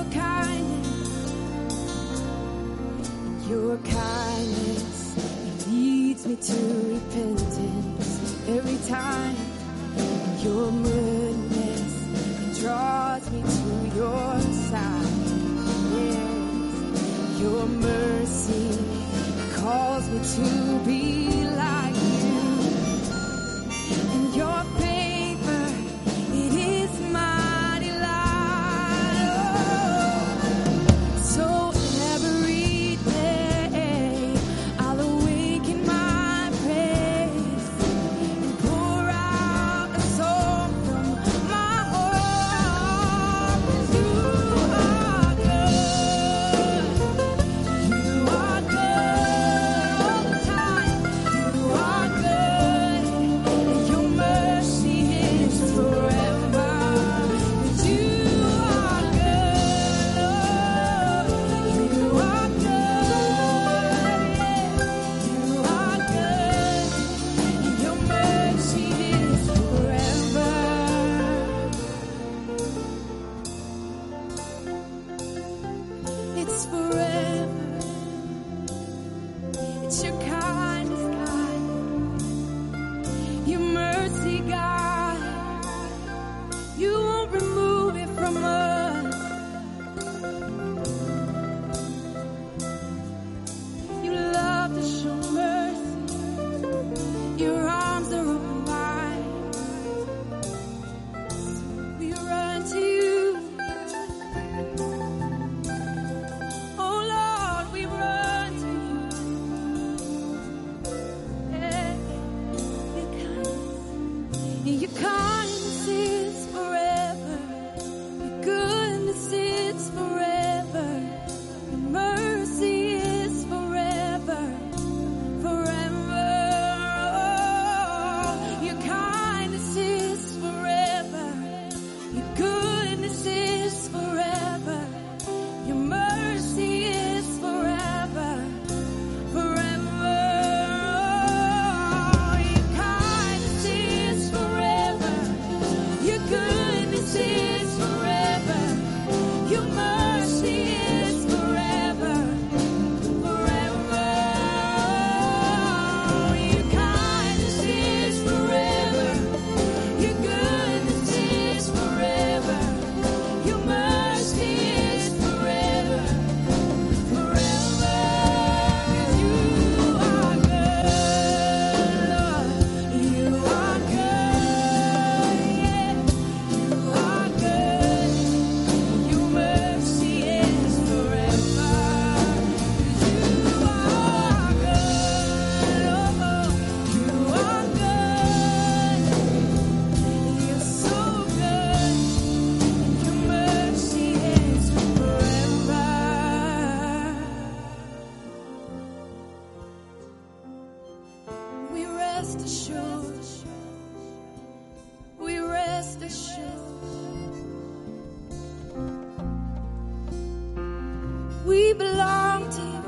kindness, it leads me to repentance every time. Your goodness, it draws me to your side. Yes, your mercy calls me to be like you. And your favor, it is my delight. So every day, I'll awaken my praise and pour out a song from my heart. 'Cause you are good. You are good all the time. assured. We belong to you,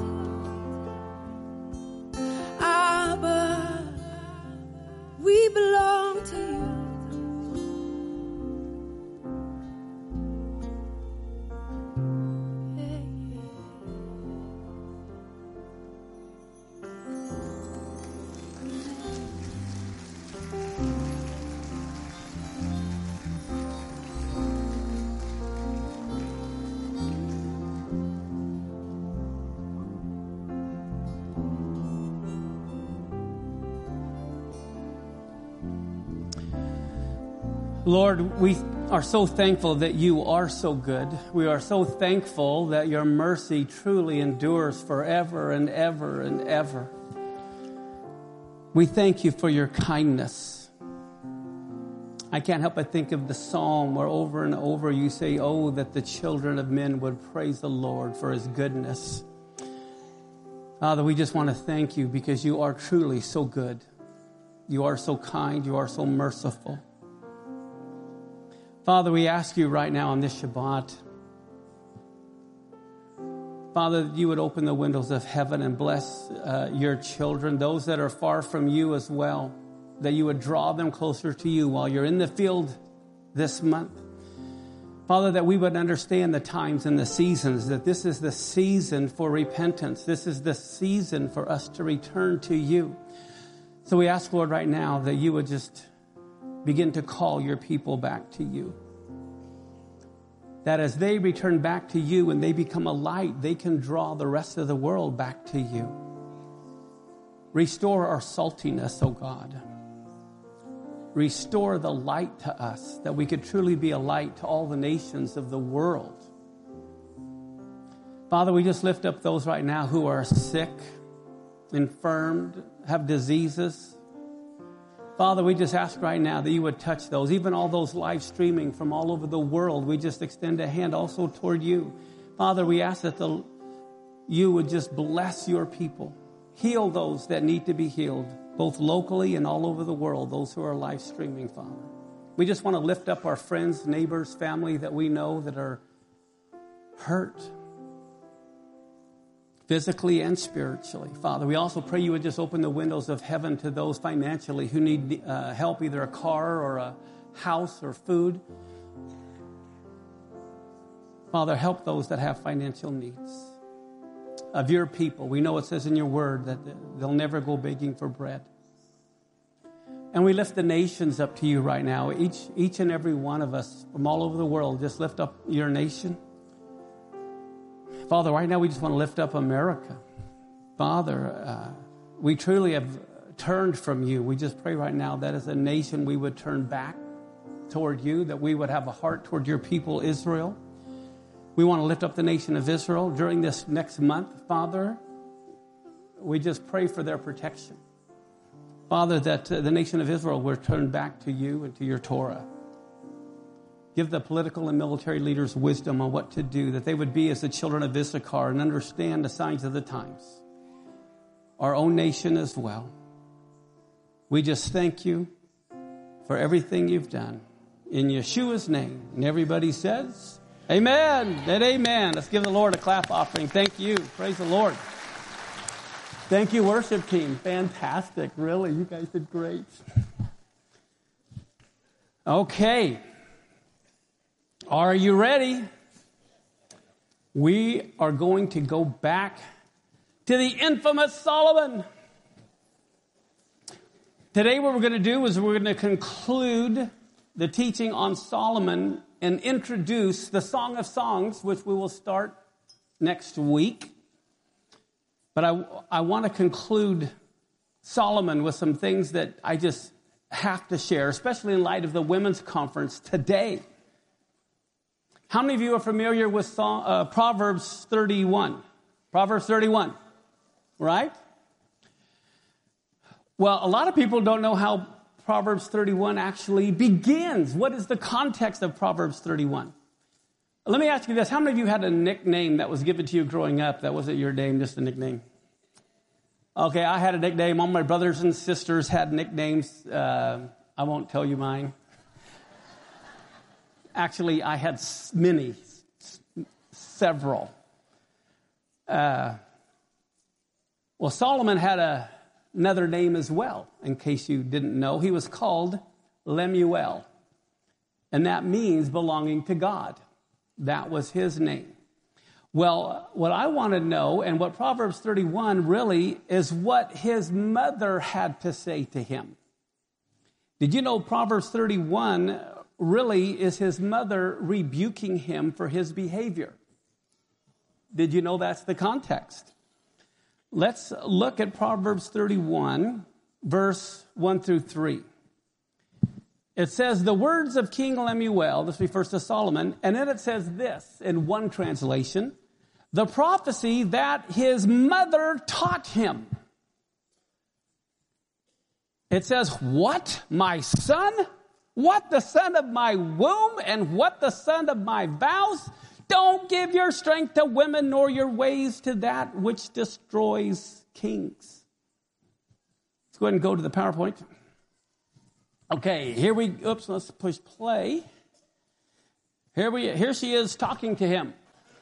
Abba. We belong to you. Lord, we are so thankful that you are so good. We are so thankful that your mercy truly endures forever and ever and ever. We thank you for your kindness. I can't help but think of the psalm where over and over you say, oh, that the children of men would praise the Lord for his goodness. Father, we just want to thank you because you are truly so good. You are so kind. You are so merciful. Father, we ask you right now on this Shabbat, Father, that you would open the windows of heaven and bless your children, those that are far from you as well, that you would draw them closer to you while you're in the field this month. Father, that we would understand the times and the seasons, that this is the season for repentance. This is the season for us to return to you. So we ask, Lord, right now that you would just begin to call your people back to you. That as they return back to you and they become a light, they can draw the rest of the world back to you. Restore our saltiness, oh God. Restore the light to us, that we could truly be a light to all the nations of the world. Father, we just lift up those right now who are sick, infirmed, have diseases. Father, we just ask right now that you would touch those, even all those live streaming from all over the world. We just extend a hand also toward you. Father, we ask that you would just bless your people. Heal those that need to be healed, both locally and all over the world, those who are live streaming, Father. We just want to lift up our friends, neighbors, family that we know that are hurt, physically and spiritually. Father, we also pray you would just open the windows of heaven to those financially who need help, either a car or a house or food. Father, help those that have financial needs of your people. We know it says in your word that they'll never go begging for bread. And we lift the nations up to you right now. Each and every one of us from all over the world, just lift up your nation. Father, right now we just want to lift up America. Father, we truly have turned from you. We just pray right now that as a nation we would turn back toward you, that we would have a heart toward your people, Israel. We want to lift up the nation of Israel during this next month. Father, we just pray for their protection. Father, that the nation of Israel will turn back to you and to your Torah. Give the political and military leaders wisdom on what to do, that they would be as the children of Issachar and understand the signs of the times. Our own nation as well. We just thank you for everything you've done. In Yeshua's name. And everybody says, amen and amen. Let's give the Lord a clap offering. Thank you. Praise the Lord. Thank you, worship team. Fantastic. Really, you guys did great. Okay. Are you ready? We are going to go back to the infamous Solomon. Today what we're going to do is we're going to conclude the teaching on Solomon and introduce the Song of Songs, which we will start next week. But I want to conclude Solomon with some things that I just have to share, especially in light of the women's conference today. How many of you are familiar with Proverbs 31? Proverbs 31, right? Well, a lot of people don't know how Proverbs 31 actually begins. What is the context of Proverbs 31? Let me ask you this. How many of you had a nickname that was given to you growing up that wasn't your name, just a nickname? Okay, I had a nickname. All my brothers and sisters had nicknames. I won't tell you mine. Actually, I had several. Well, Solomon had another name as well, in case you didn't know. He was called Lemuel, and that means belonging to God. That was his name. Well, what I want to know, and what Proverbs 31 really is what his mother had to say to him. Did you know Proverbs 31 really is his mother rebuking him for his behavior? Did you know that's the context? Let's look at Proverbs 31, verse 1 through 3. It says, the words of King Lemuel, this refers to Solomon, and then it says this in one translation, the prophecy that his mother taught him. It says, what, my son? What, the son of my womb? And what, the son of my vows? Don't give your strength to women, nor your ways to that which destroys kings. Let's go ahead and go to the PowerPoint. Okay, let's push play. Here she is talking to him.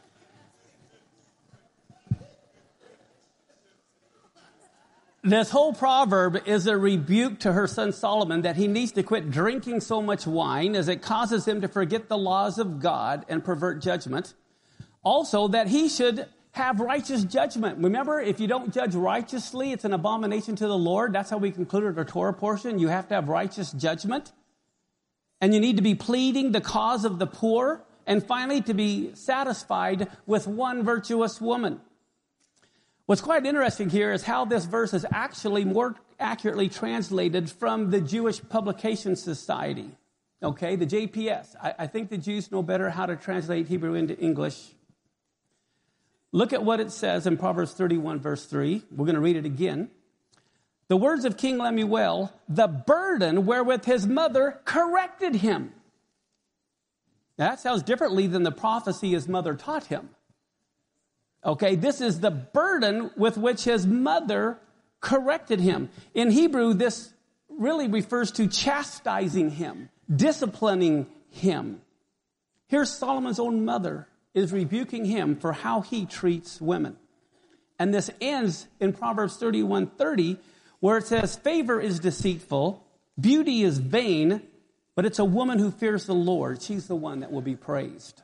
This whole proverb is a rebuke to her son Solomon that he needs to quit drinking so much wine as it causes him to forget the laws of God and pervert judgment. Also, that he should have righteous judgment. Remember, if you don't judge righteously, it's an abomination to the Lord. That's how we concluded our Torah portion. You have to have righteous judgment. And you need to be pleading the cause of the poor. And finally, to be satisfied with one virtuous woman. What's quite interesting here is how this verse is actually more accurately translated from the Jewish Publication Society. Okay, the JPS. I think the Jews know better how to translate Hebrew into English. Look at what it says in Proverbs 31, verse 3. We're going to read it again. The words of King Lemuel, the burden wherewith his mother corrected him. Now, that sounds differently than the prophecy his mother taught him. Okay, this is the burden with which his mother corrected him. In Hebrew, this really refers to chastising him, disciplining him. Here, Solomon's own mother is rebuking him for how he treats women. And this ends in Proverbs 31:30, where it says, favor is deceitful, beauty is vain, but it's a woman who fears the Lord. She's the one that will be praised.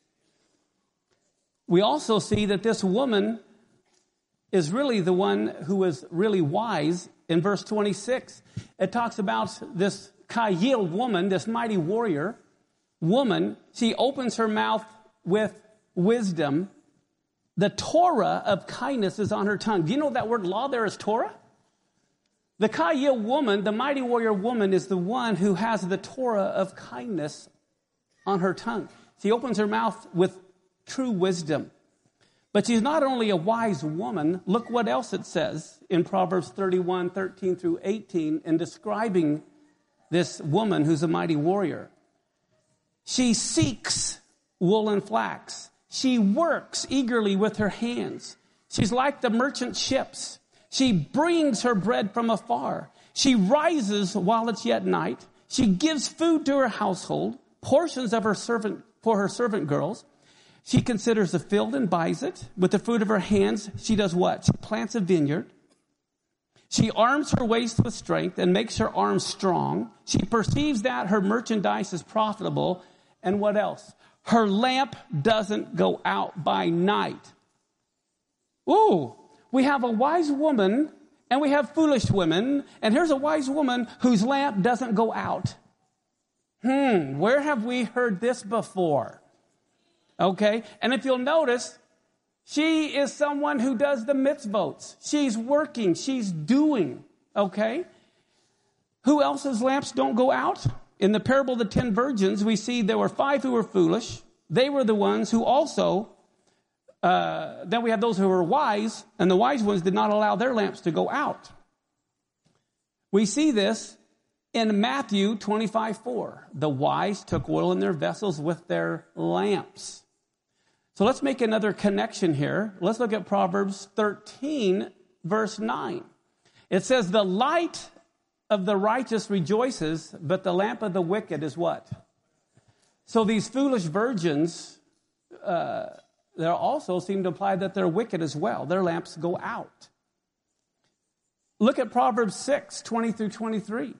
We also see that this woman is really the one who is really wise. In verse 26, it talks about this Kayil woman, this mighty warrior woman. She opens her mouth with wisdom. The Torah of kindness is on her tongue. Do you know that word law there is Torah? The Kayil woman, the mighty warrior woman, is the one who has the Torah of kindness on her tongue. She opens her mouth with true wisdom. But she's not only a wise woman. Look what else it says in Proverbs 31, 13 through 18 in describing this woman who's a mighty warrior. She seeks wool and flax. She works eagerly with her hands. She's like the merchant ships. She brings her bread from afar. She rises while it's yet night. She gives food to her household, portions of her servant for her servant girls. She considers the field and buys it. With the fruit of her hands, she does what? She plants a vineyard. She arms her waist with strength and makes her arms strong. She perceives that her merchandise is profitable. And what else? Her lamp doesn't go out by night. Ooh, we have a wise woman and we have foolish women. And here's a wise woman whose lamp doesn't go out. Where have we heard this before? Okay, and if you'll notice, she is someone who does the mitzvot. She's working, she's doing, okay? Who else's lamps don't go out? In the parable of the 10 virgins, we see there were 5 who were foolish. They were the ones who also, then we have those who were wise, and the wise ones did not allow their lamps to go out. We see this in Matthew 25:4. The wise took oil in their vessels with their lamps. So let's make another connection here. Let's look at Proverbs 13, verse 9. It says, the light of the righteous rejoices, but the lamp of the wicked is what? So these foolish virgins, they also seem to imply that they're wicked as well. Their lamps go out. Look at Proverbs 6, 20 through 23.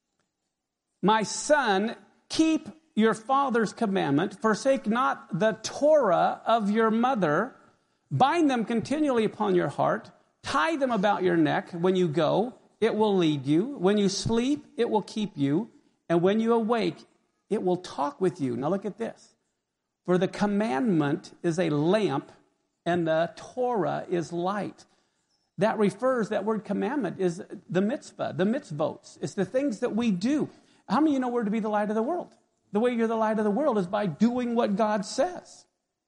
My son, keep your father's commandment, forsake not the Torah of your mother, bind them continually upon your heart, tie them about your neck. When you go, it will lead you. When you sleep, it will keep you. And when you awake, it will talk with you. Now look at this. For the commandment is a lamp, and the Torah is light. That word commandment is the mitzvah, the mitzvot. It's the things that we do. How many of you know we're to be the light of the world? The way you're the light of the world is by doing what God says.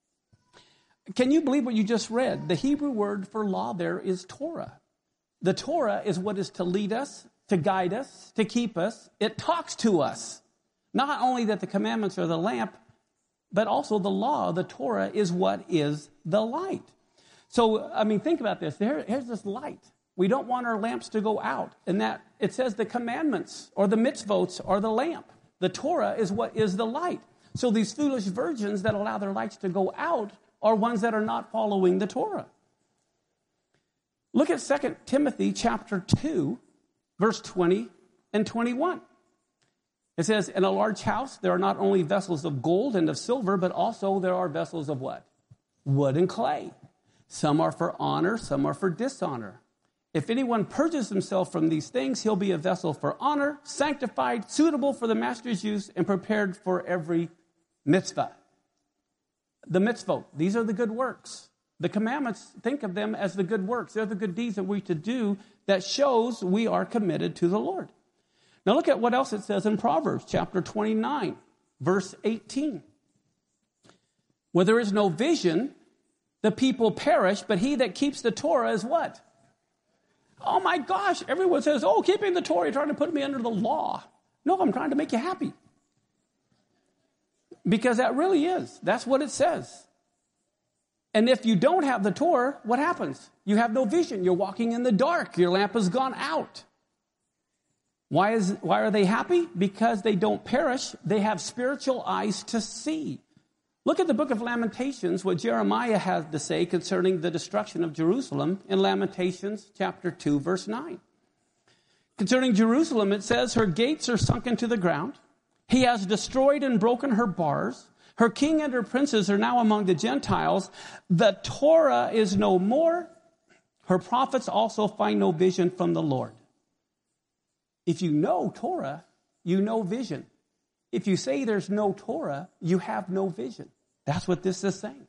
Can you believe what you just read? The Hebrew word for law there is Torah. The Torah is what is to lead us, to guide us, to keep us. It talks to us. Not only that the commandments are the lamp, but also the law, the Torah, is what is the light. So, think about this. Here's this light. We don't want our lamps to go out. And that it says the commandments or the mitzvot are the lamp. The Torah is what is the light. So these foolish virgins that allow their lights to go out are ones that are not following the Torah. Look at 2 Timothy chapter 2, verse 20 and 21. It says, in a large house, there are not only vessels of gold and of silver, but also there are vessels of what? Wood and clay. Some are for honor, some are for dishonor. If anyone purges himself from these things, he'll be a vessel for honor, sanctified, suitable for the master's use, and prepared for every mitzvah. The mitzvot, these are the good works. The commandments, think of them as the good works. They're the good deeds that we to do that shows we are committed to the Lord. Now look at what else it says in Proverbs chapter 29, verse 18. Where there is no vision, the people perish, but he that keeps the Torah is what? Oh my gosh, everyone says, keeping the Torah, you're trying to put me under the law. No, I'm trying to make you happy. Because that really is. That's what it says. And if you don't have the Torah, what happens? You have no vision. You're walking in the dark. Your lamp has gone out. Why are they happy? Because they don't perish. They have spiritual eyes to see. Look at the book of Lamentations, what Jeremiah has to say concerning the destruction of Jerusalem in Lamentations chapter 2, verse 9. Concerning Jerusalem, it says, her gates are sunken to the ground. He has destroyed and broken her bars. Her king and her princes are now among the Gentiles. The Torah is no more. Her prophets also find no vision from the Lord. If you know Torah, you know vision. If you say there's no Torah, you have no vision. That's what this is saying.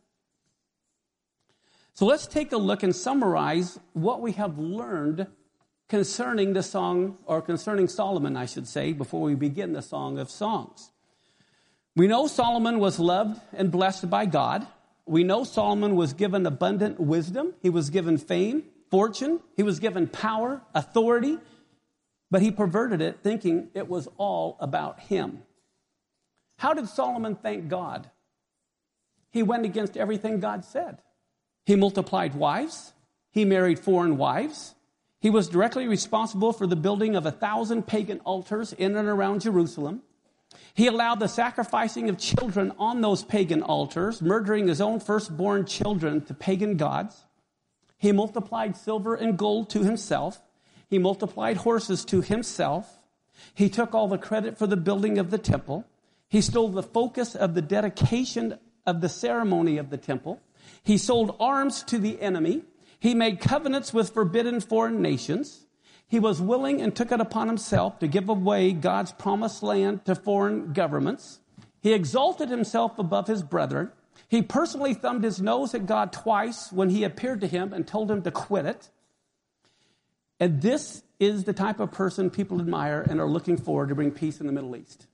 So let's take a look and summarize what we have learned concerning the song, or concerning Solomon, I should say, before we begin the Song of Songs. We know Solomon was loved and blessed by God. We know Solomon was given abundant wisdom. He was given fame, fortune. He was given power, authority. But he perverted it, thinking it was all about him. How did Solomon thank God? He went against everything God said. He multiplied wives. He married foreign wives. He was directly responsible for the building of 1,000 pagan altars in and around Jerusalem. He allowed the sacrificing of children on those pagan altars, murdering his own firstborn children to pagan gods. He multiplied silver and gold to himself. He multiplied horses to himself. He took all the credit for the building of the temple. He stole the focus of the dedication of the ceremony of the temple. He sold arms to the enemy. He made covenants with forbidden foreign nations. He was willing and took it upon himself to give away God's promised land to foreign governments. He exalted himself above his brethren. He personally thumbed his nose at God twice when he appeared to him and told him to quit it. And this is the type of person people admire and are looking for to bring peace in the Middle East.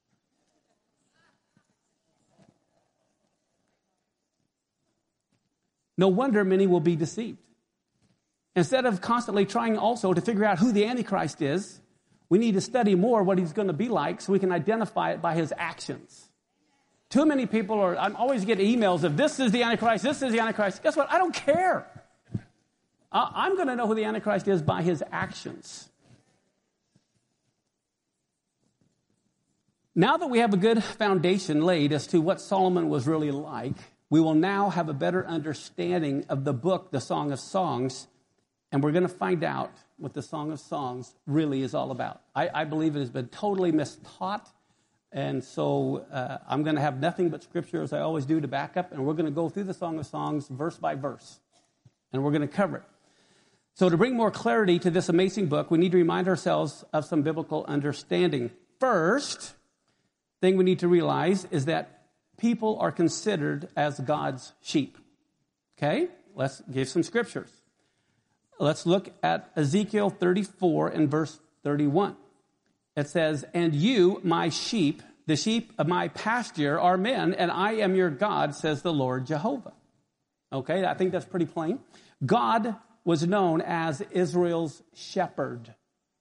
No wonder many will be deceived. Instead of constantly trying also to figure out who the Antichrist is, we need to study more what he's going to be like so we can identify it by his actions. Too many people I'm always getting emails of this is the Antichrist, this is the Antichrist. Guess what? I don't care. I'm going to know who the Antichrist is by his actions. Now that we have a good foundation laid as to what Solomon was really like, we will now have a better understanding of the book, the Song of Songs, and we're going to find out what the Song of Songs really is all about. I believe it has been totally mistaught, and so I'm going to have nothing but scripture, as I always do, to back up, and we're going to go through the Song of Songs verse by verse, and we're going to cover it. So to bring more clarity to this amazing book, we need to remind ourselves of some biblical understanding. First thing we need to realize is that people are considered as God's sheep. Okay? Let's give some scriptures. Let's look at Ezekiel 34 and verse 31. It says, "And you, my sheep, the sheep of my pasture, are men, and I am your God, says the Lord Jehovah." Okay, I think that's pretty plain. God was known as Israel's shepherd.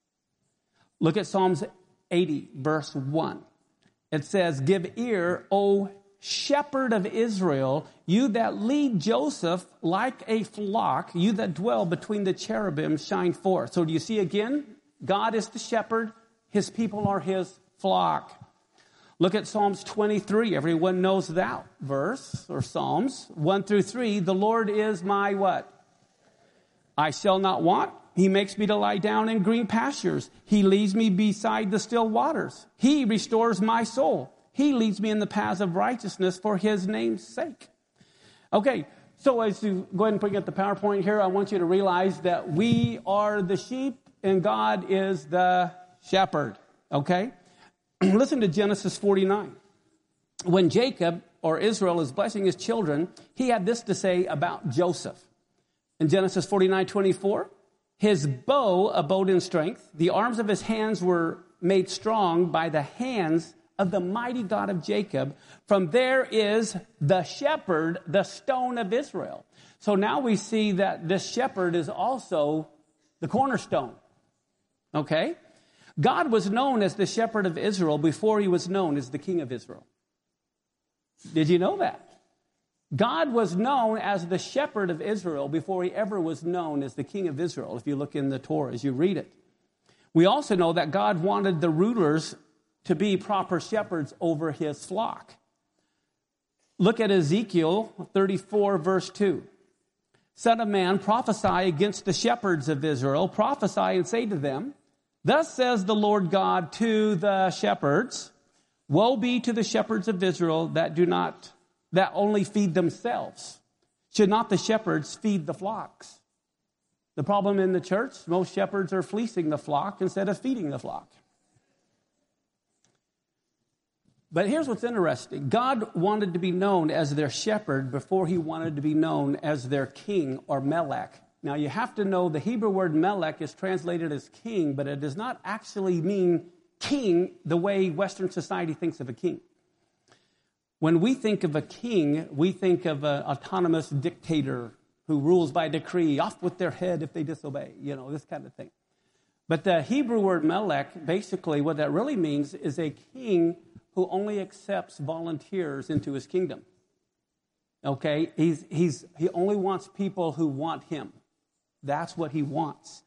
Look at Psalms 80, verse 1. It says, "Give ear, O shepherd of Israel, you that lead Joseph like a flock, you that dwell between the cherubim, shine forth." So do you see again? God is the shepherd. His people are his flock. Look at Psalms 23. Everyone knows that verse, or Psalms 1 through 3. "The Lord is my" what? "I shall not want. He makes me to lie down in green pastures. He leads me beside the still waters. He restores my soul. He leads me in the paths of righteousness for his name's sake." Okay, so as you go ahead and bring up the PowerPoint here, I want you to realize that we are the sheep and God is the shepherd. Okay? Listen to Genesis 49. When Jacob, or Israel, is blessing his children, he had this to say about Joseph. In Genesis 49:24, "His bow abode in strength. The arms of his hands were made strong by the hands of the mighty God of Jacob. From there is the shepherd, the stone of Israel." So now we see that this shepherd is also the cornerstone. Okay? God was known as the shepherd of Israel before he was known as the king of Israel. Did you know that? God was known as the shepherd of Israel before he ever was known as the king of Israel, if you look in the Torah as you read it. We also know that God wanted the rulers to be proper shepherds over his flock. Look at Ezekiel 34, verse 2. "Son of man, prophesy against the shepherds of Israel. Prophesy and say to them, Thus says the Lord God to the shepherds, Woe be to the shepherds of Israel that only feed themselves. Should not the shepherds feed the flocks?" The problem in the church, most shepherds are fleecing the flock instead of feeding the flock. But here's what's interesting. God wanted to be known as their shepherd before he wanted to be known as their king or Melech. Now you have to know the Hebrew word Melech is translated as king, but it does not actually mean king the way Western society thinks of a king. When we think of a king, we think of an autonomous dictator who rules by decree, off with their head if they disobey, this kind of thing. But the Hebrew word Melech, basically what that really means is a king who only accepts volunteers into his kingdom. Okay? He only wants people who want him. That's what he wants.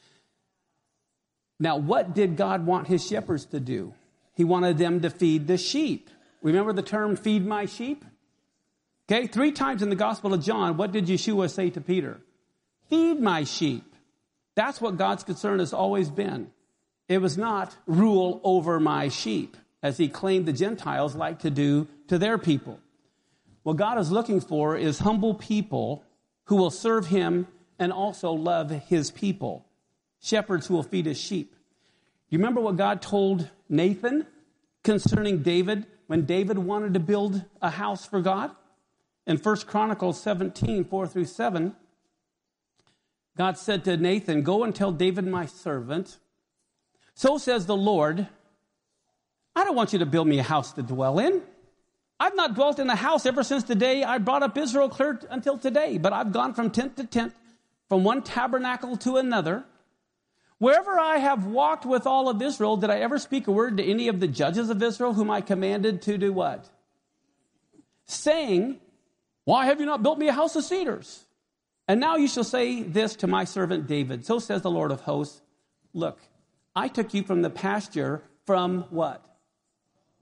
Now, what did God want his shepherds to do? He wanted them to feed the sheep. Remember the term, feed my sheep? Okay, 3 times in the Gospel of John, what did Yeshua say to Peter? Feed my sheep. That's what God's concern has always been. It was not rule over my sheep, as he claimed the Gentiles like to do to their people. What God is looking for is humble people who will serve him and also love his people. Shepherds who will feed his sheep. You remember what God told Nathan concerning David when David wanted to build a house for God? In 1 Chronicles 17, 4 through 7, God said to Nathan, "Go and tell David my servant, so says the Lord, I don't want you to build me a house to dwell in. I've not dwelt in a house ever since the day I brought up Israel clear until today, but I've gone from tent to tent, from one tabernacle to another. Wherever I have walked with all of Israel, did I ever speak a word to any of the judges of Israel whom I commanded to do what? Saying, why have you not built me a house of cedars? And now you shall say this to my servant David. So says the Lord of hosts, look, I took you from the pasture from what?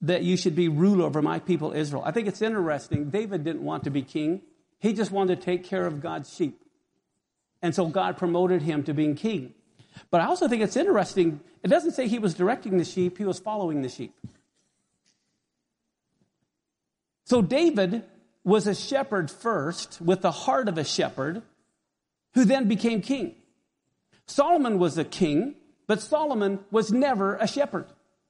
that you should be ruler over my people Israel. I think it's interesting. David didn't want to be king. He just wanted to take care of God's sheep. And so God promoted him to being king. But I also think it's interesting. It doesn't say he was directing the sheep. He was following the sheep. So David was a shepherd first with the heart of a shepherd who then became king. Solomon was a king, but Solomon was never a shepherd.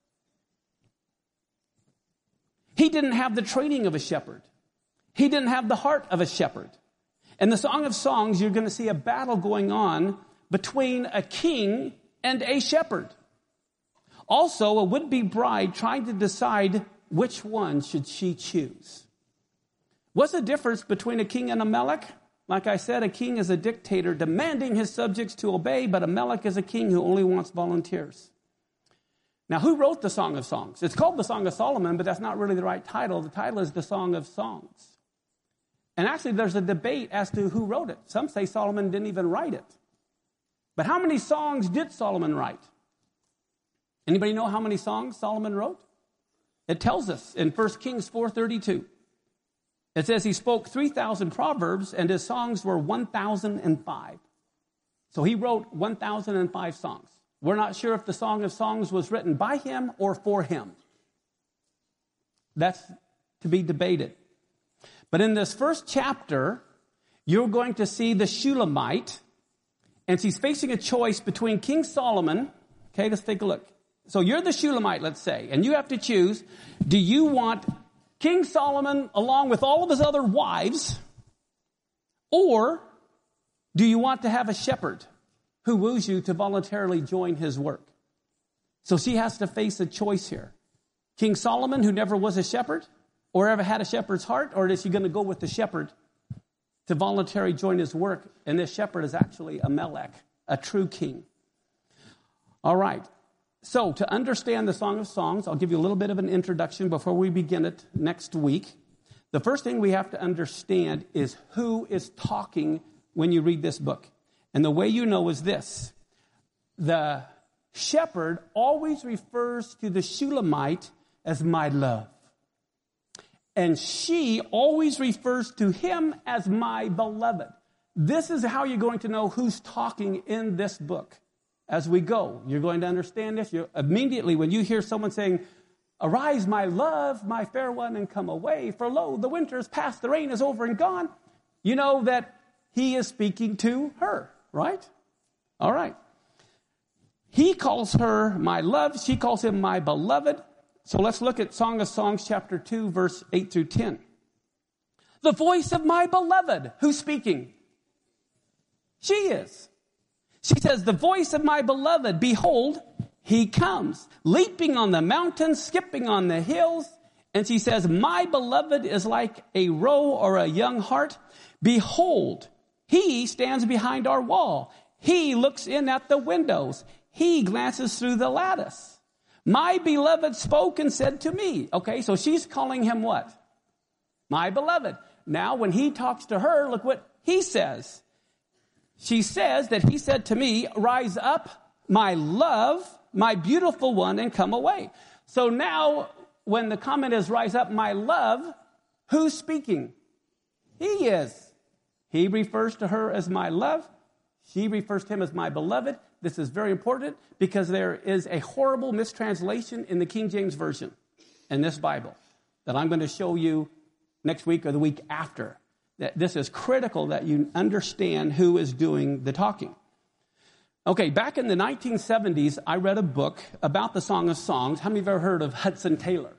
He didn't have the training of a shepherd. He didn't have the heart of a shepherd. In the Song of Songs, you're going to see a battle going on between a king and a shepherd. Also, a would-be bride trying to decide which one should she choose. What's the difference between a king and a melech? Like I said, a king is a dictator demanding his subjects to obey, but a melech is a king who only wants volunteers. Now, who wrote the Song of Songs? It's called the Song of Solomon, but that's not really the right title. The title is the Song of Songs. And actually, there's a debate as to who wrote it. Some say Solomon didn't even write it. But how many songs did Solomon write? Anybody know how many songs Solomon wrote? It tells us in 1 Kings 4:32. It says he spoke 3,000 proverbs, and his songs were 1,005. So he wrote 1,005 songs. We're not sure if the Song of Songs was written by him or for him. That's to be debated. But in this first chapter, you're going to see the Shulamite, and she's facing a choice between King Solomon. Okay, let's take a look. So you're the Shulamite, let's say, and you have to choose, do you want King Solomon along with all of his other wives, or do you want to have a shepherd who woos you to voluntarily join his work? So she has to face a choice here. King Solomon, who never was a shepherd or ever had a shepherd's heart, or is she going to go with the shepherd to voluntarily join his work? And this shepherd is actually a melech, a true king. All right. So to understand the Song of Songs, I'll give you a little bit of an introduction before we begin it next week. The first thing we have to understand is who is talking when you read this book. And the way you know is this. The shepherd always refers to the Shulamite as my love. And she always refers to him as my beloved. This is how you're going to know who's talking in this book. As we go, you're going to understand this. Immediately when you hear someone saying, "Arise, my love, my fair one, and come away, for lo, the winter is past, the rain is over and gone," you know that he is speaking to her, right? All right. He calls her my love. She calls him my beloved. So let's look at Song of Songs, chapter 2, verse 8 through 10. The voice of my beloved. Who's speaking? She is. She says, the voice of my beloved, behold, he comes, leaping on the mountains, skipping on the hills. And she says, my beloved is like a roe or a young hart. Behold, he stands behind our wall. He looks in at the windows. He glances through the lattice. My beloved spoke and said to me. Okay, so she's calling him what? My beloved. Now, when he talks to her, look what he says. She says that he said to me, rise up, my love, my beautiful one, and come away. So now, when the comment is rise up, my love, who's speaking? He is. He refers to her as my love. She refers to him as my beloved. This is very important because there is a horrible mistranslation in the King James Version in this Bible that I'm going to show you next week or the week after. That this is critical that you understand who is doing the talking. Okay, back in the 1970s, I read a book about the Song of Songs. How many of you have ever heard of Hudson Taylor?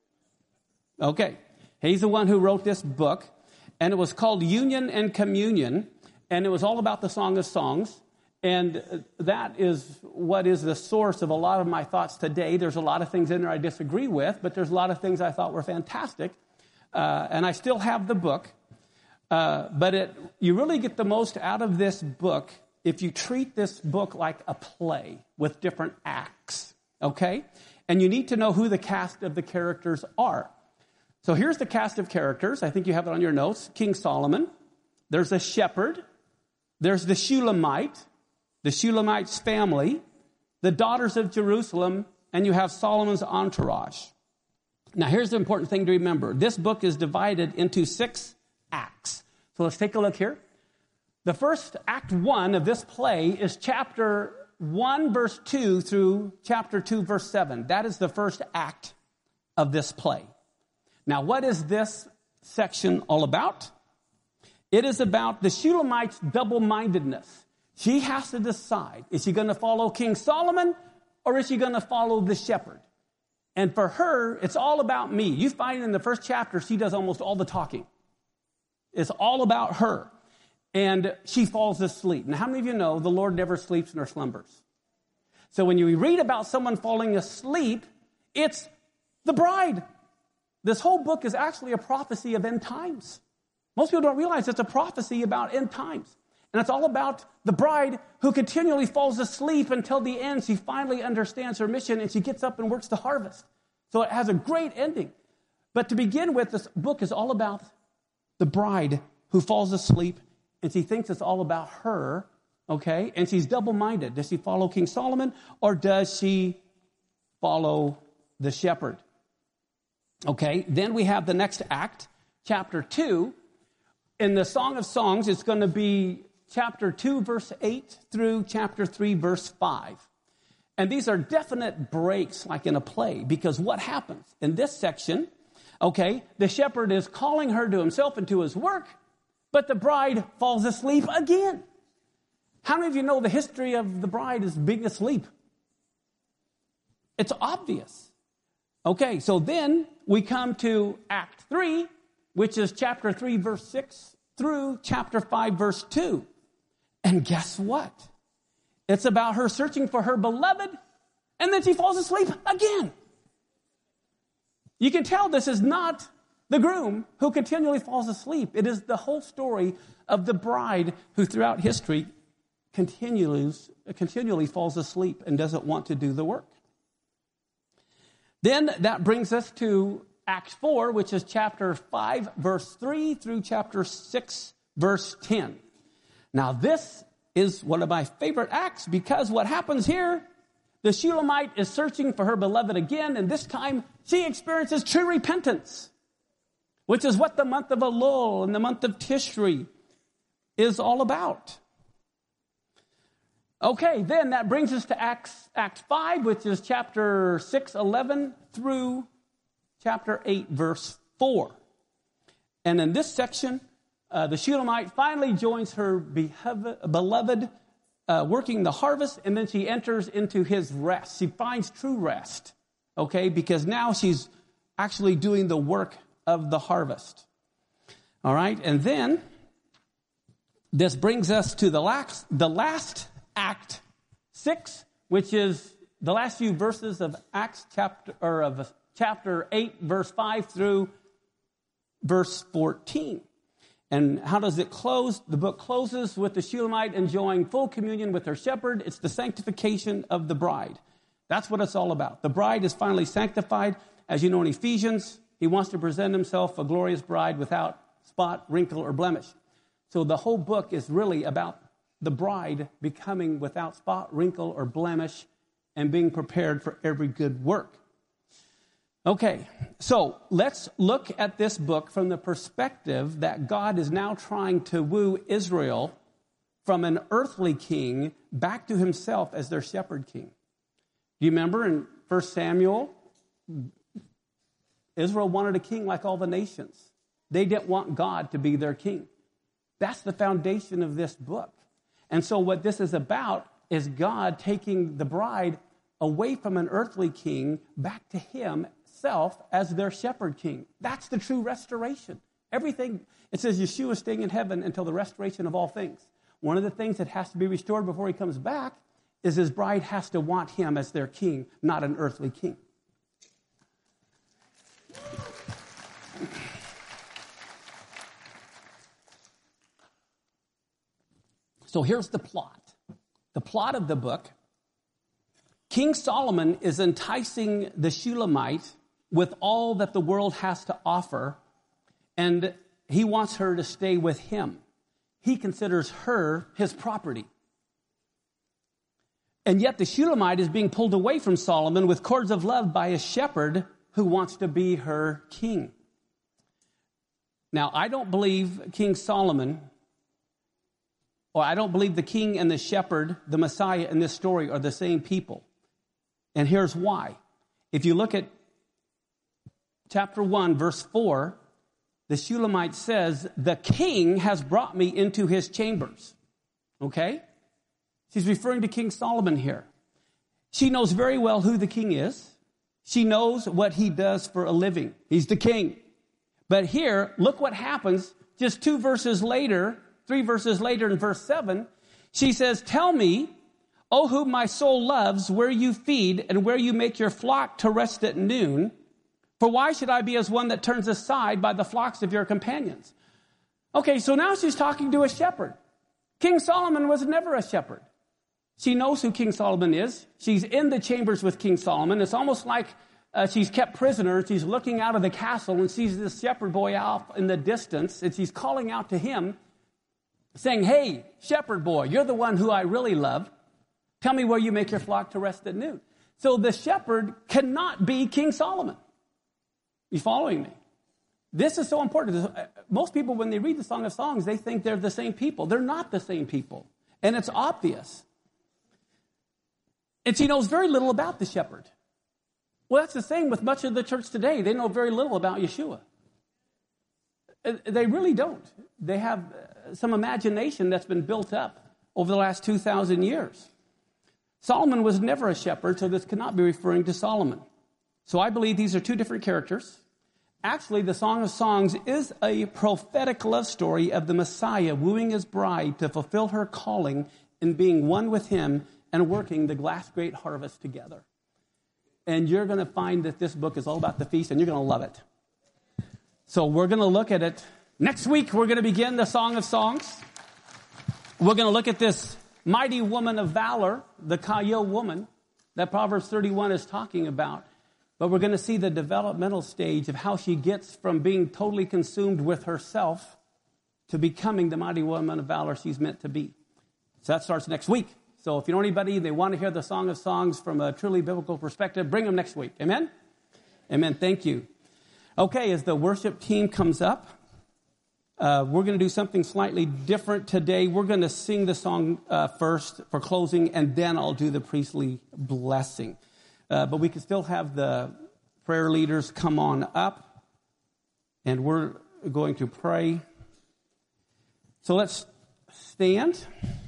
Okay, he's the one who wrote this book, and it was called Union and Communion, and it was all about the Song of Songs, and that is what is the source of a lot of my thoughts today. There's a lot of things in there I disagree with, but there's a lot of things I thought were fantastic, and I still have the book. But you really get the most out of this book if you treat this book like a play with different acts, okay? And you need to know who the cast of the characters are. So here's the cast of characters. I think you have it on your notes. King Solomon. There's a shepherd. There's the Shulamite's family, the daughters of Jerusalem, and you have Solomon's entourage. Now, here's the important thing to remember. This book is divided into 6 acts. So let's take a look here. The first, Act 1 of this play, is chapter 1, verse 2 through chapter 2, verse 7. That is the first act of this play. Now, what is this section all about? It is about the Shulamite's double-mindedness. She has to decide, is she going to follow King Solomon or is she going to follow the shepherd? And for her, it's all about me. You find in the first chapter, she does almost all the talking. It's all about her. And she falls asleep. Now, how many of you know the Lord never sleeps nor slumbers? So when you read about someone falling asleep, it's the bride. This whole book is actually a prophecy of end times. Most people don't realize it's a prophecy about end times. And it's all about the bride who continually falls asleep until the end. She finally understands her mission and she gets up and works the harvest. So it has a great ending. But to begin with, this book is all about the bride who falls asleep and she thinks it's all about her, okay? And she's double-minded. Does she follow King Solomon or does she follow the shepherd? Okay, then we have the next act, chapter 2. In the Song of Songs, it's going to be chapter 2, verse 8 through chapter 3, verse 5. And these are definite breaks like in a play because what happens in this section, okay, the shepherd is calling her to himself and to his work, but the bride falls asleep again. How many of you know the history of the bride is being asleep? It's obvious. Okay, so then we come to Act 3, which is chapter 3, verse 6 through chapter 5, verse 2. And guess what? It's about her searching for her beloved, and then she falls asleep again. You can tell this is not the groom who continually falls asleep. It is the whole story of the bride who throughout history continually falls asleep and doesn't want to do the work. Then that brings us to Act 4, which is chapter 5, verse 3 through chapter 6, verse 10. Now, this is one of my favorite acts because what happens here, the Shulamite is searching for her beloved again, and this time she experiences true repentance, which is what the month of Elul and the month of Tishri is all about. Okay, then that brings us to Act 5, which is chapter 6, 11 through chapter 8, verse 4. And in this section, the Shulamite finally joins her beloved working the harvest, and then she enters into his rest. She finds true rest, okay, because now she's actually doing the work of the harvest. All right, and then this brings us to the last Act 6, which is the last few verses of chapter 8, verse 5 through verse 14. And how does it close? The book closes with the Shulamite enjoying full communion with her shepherd. It's the sanctification of the bride. That's what it's all about. The bride is finally sanctified. As you know in Ephesians, he wants to present himself a glorious bride without spot, wrinkle, or blemish. So the whole book is really about the bride becoming without spot, wrinkle, or blemish and being prepared for every good work. Okay, so let's look at this book from the perspective that God is now trying to woo Israel from an earthly king back to himself as their shepherd king. Do you remember in 1 Samuel, Israel wanted a king like all the nations. They didn't want God to be their king. That's the foundation of this book. And so what this is about is God taking the bride away from an earthly king back to himself as their shepherd king. That's the true restoration. Everything, it says Yeshua is staying in heaven until the restoration of all things. One of the things that has to be restored before he comes back is his bride has to want him as their king, not an earthly king. So here's the plot. The plot of the book. King Solomon is enticing the Shulamite with all that the world has to offer, and he wants her to stay with him. He considers her his property. And yet the Shulamite is being pulled away from Solomon with cords of love by a shepherd who wants to be her king. Now, I don't believe King Solomon, or I don't believe the king and the shepherd, the Messiah in this story are the same people. And here's why. If you look at chapter 1, verse 4, the Shulamite says, the king has brought me into his chambers. Okay? She's referring to King Solomon here. She knows very well who the king is. She knows what he does for a living. He's the king. But here, look what happens just 3 verses later in verse 7. She says, tell me, O whom my soul loves, where you feed and where you make your flock to rest at noon. For why should I be as one that turns aside by the flocks of your companions? Okay, so now she's talking to a shepherd. King Solomon was never a shepherd. She knows who King Solomon is. She's in the chambers with King Solomon. It's almost like she's kept prisoner. She's looking out of the castle and sees this shepherd boy out in the distance, and she's calling out to him, saying, hey, shepherd boy, you're the one who I really love. Tell me where you make your flock to rest at noon. So the shepherd cannot be King Solomon. You following me? This is so important. Most people, when they read the Song of Songs, they think they're the same people. They're not the same people. And it's obvious. And she knows very little about the shepherd. Well, that's the same with much of the church today. They know very little about Yeshua. They really don't. They have some imagination that's been built up over the last 2,000 years. Solomon was never a shepherd, so this cannot be referring to Solomon. So I believe these are two different characters. Actually, the Song of Songs is a prophetic love story of the Messiah wooing his bride to fulfill her calling in being one with him and working the last great harvest together. And you're going to find that this book is all about the feast, and you're going to love it. So we're going to look at it. Next week, we're going to begin the Song of Songs. We're going to look at this mighty woman of valor, the Kayil woman, that Proverbs 31 is talking about. But we're going to see the developmental stage of how she gets from being totally consumed with herself to becoming the mighty woman of valor she's meant to be. So that starts next week. So if you know anybody, they want to hear the Song of Songs from a truly biblical perspective, bring them next week. Amen? Amen. Thank you. Okay, as the worship team comes up, we're going to do something slightly different today. We're going to sing the song first for closing, and then I'll do the priestly blessing. But we can still have the prayer leaders come on up, and we're going to pray. So let's stand.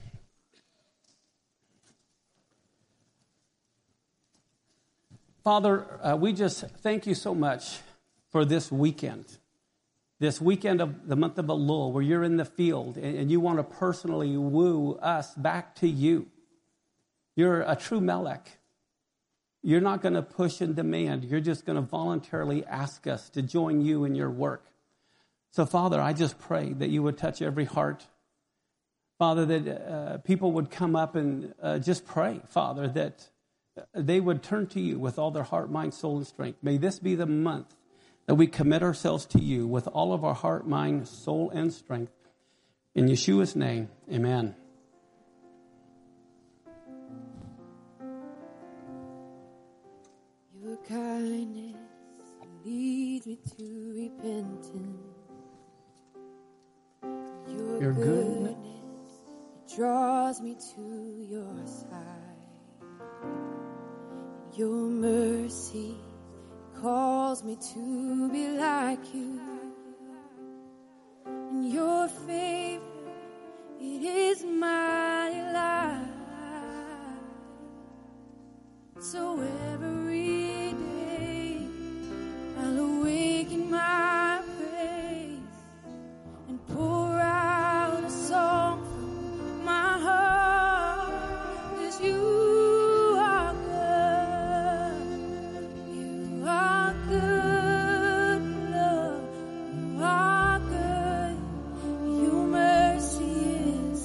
Father, we just thank you so much for this weekend of the month of Elul, where you're in the field and you want to personally woo us back to you. You're a true Melech. You're not going to push and demand. You're just going to voluntarily ask us to join you in your work. So, Father, I just pray that you would touch every heart. Father, that people would come up and just pray, Father, that they would turn to you with all their heart, mind, soul, and strength. May this be the month that we commit ourselves to you with all of our heart, mind, soul, and strength. In Yeshua's name, amen. Your kindness leads me to repentance. Your goodness it draws me to your side. Your mercy calls me to be like you. And your favor, it is my life. So every day I'll awaken my praise and pour out a song from my heart. 'Cause you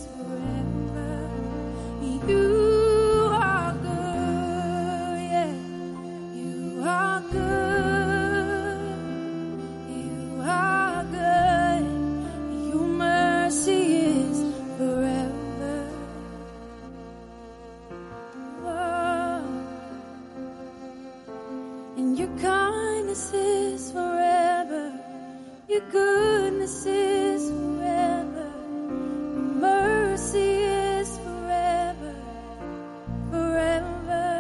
yeah. Your goodness is forever. Mercy is forever. Forever.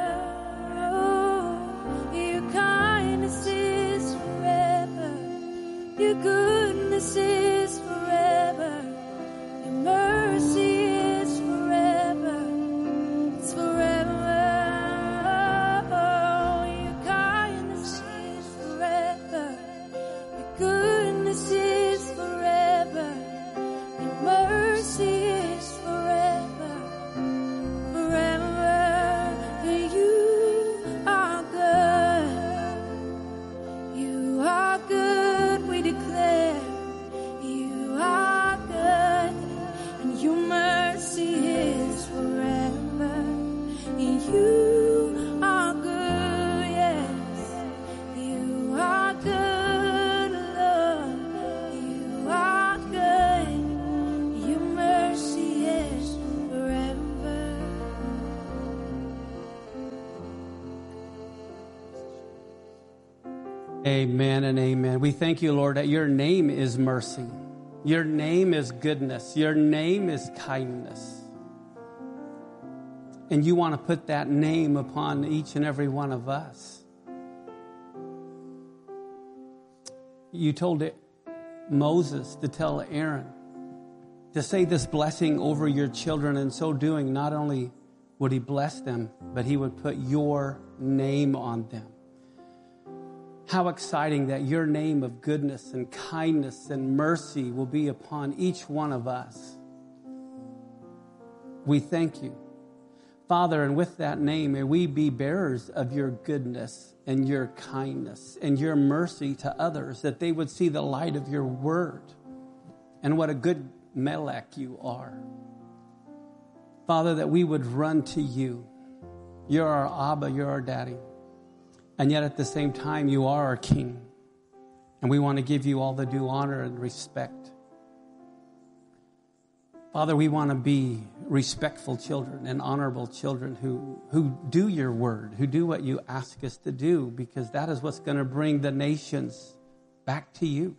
Oh, your kindness is forever. Your goodness is forever. Your mercy is forever. It's forever. Oh, your kindness is forever. Your goodness is forever. Your mercy is forever. Forever. You are good. You are good, we declare. You are good, and your mercy is forever. You are good, yes. You are good, Lord. You are good. Your mercy is forever. Amen and amen. We thank you, Lord, that your name is mercy. Your name is goodness. Your name is kindness. And you want to put that name upon each and every one of us. You told Moses to tell Aaron to say this blessing over your children. In so doing, not only would he bless them, but he would put your name on them. How exciting that your name of goodness and kindness and mercy will be upon each one of us. We thank you, Father, and with that name, may we be bearers of your goodness and your kindness and your mercy to others, that they would see the light of your word and what a good Melech you are. Father, that we would run to you. You're our Abba, you're our Daddy. And yet at the same time, you are our King. And we want to give you all the due honor and respect. Father, we want to be respectful children and honorable children who do your word, who do what you ask us to do, because that is what's going to bring the nations back to you.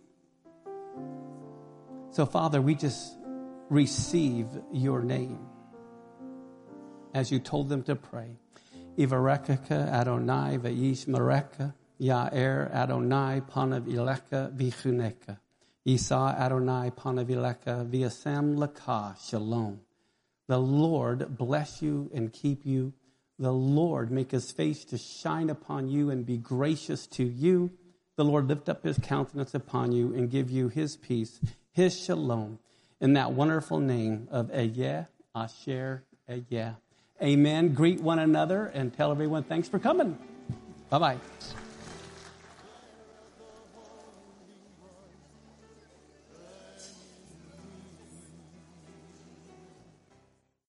So, Father, we just receive your name as you told them to pray. Ivarekaka Adonai ve'yishmereka Ya'er Adonai panav ileka v'chuneka Yisa Adonai panav ileka v'yasem laka shalom. The Lord bless you and keep you. The Lord make his face to shine upon you and be gracious to you. The Lord lift up his countenance upon you and give you his peace, his shalom, in that wonderful name of Eyeh Asher Eyeh. Amen. Greet one another and tell everyone thanks for coming. Bye-bye.